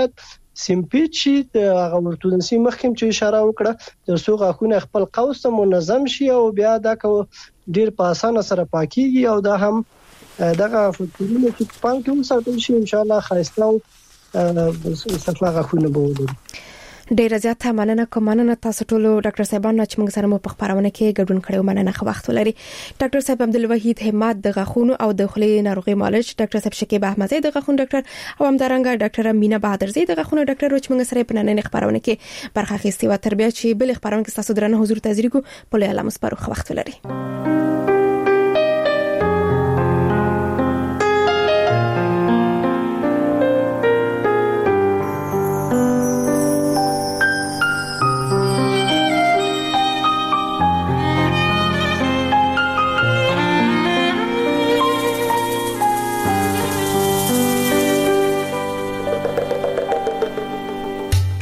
سیمپیچ شي هغه ورتونسي مخکم چې اشاره وکړه تر څو غاښونه خپل قوس ته منظم شي او بیا دا ډیر په اسانه سره پاکيږي او دا هم دغه فکرونه چې پام کې وساتل شي ان شاء الله خاصه صفه غاښونه به ولري. ډیر زیاته مننه تاسو ټول ډاکټر صاحبانو چې موږ سره مو په خبرونه کې ګډون کړو. مننه خو وخت ولري. ډاکټر صاحب عبدالوحید همت د غاښونو او د خولې ناروغي معالج، ډاکټر صاحب شکیب احمدزی د غاښونو ډاکټر او همدارنګه ډاکټر مینا بهادرزی د غاښونو ډاکټر چې موږ سره په نننې خبرونه کې برخه اخیستې و. تربیه چې بل خبرونه کې تاسو درنه حضور تازریکو په لاله مسپارو وخت ولري.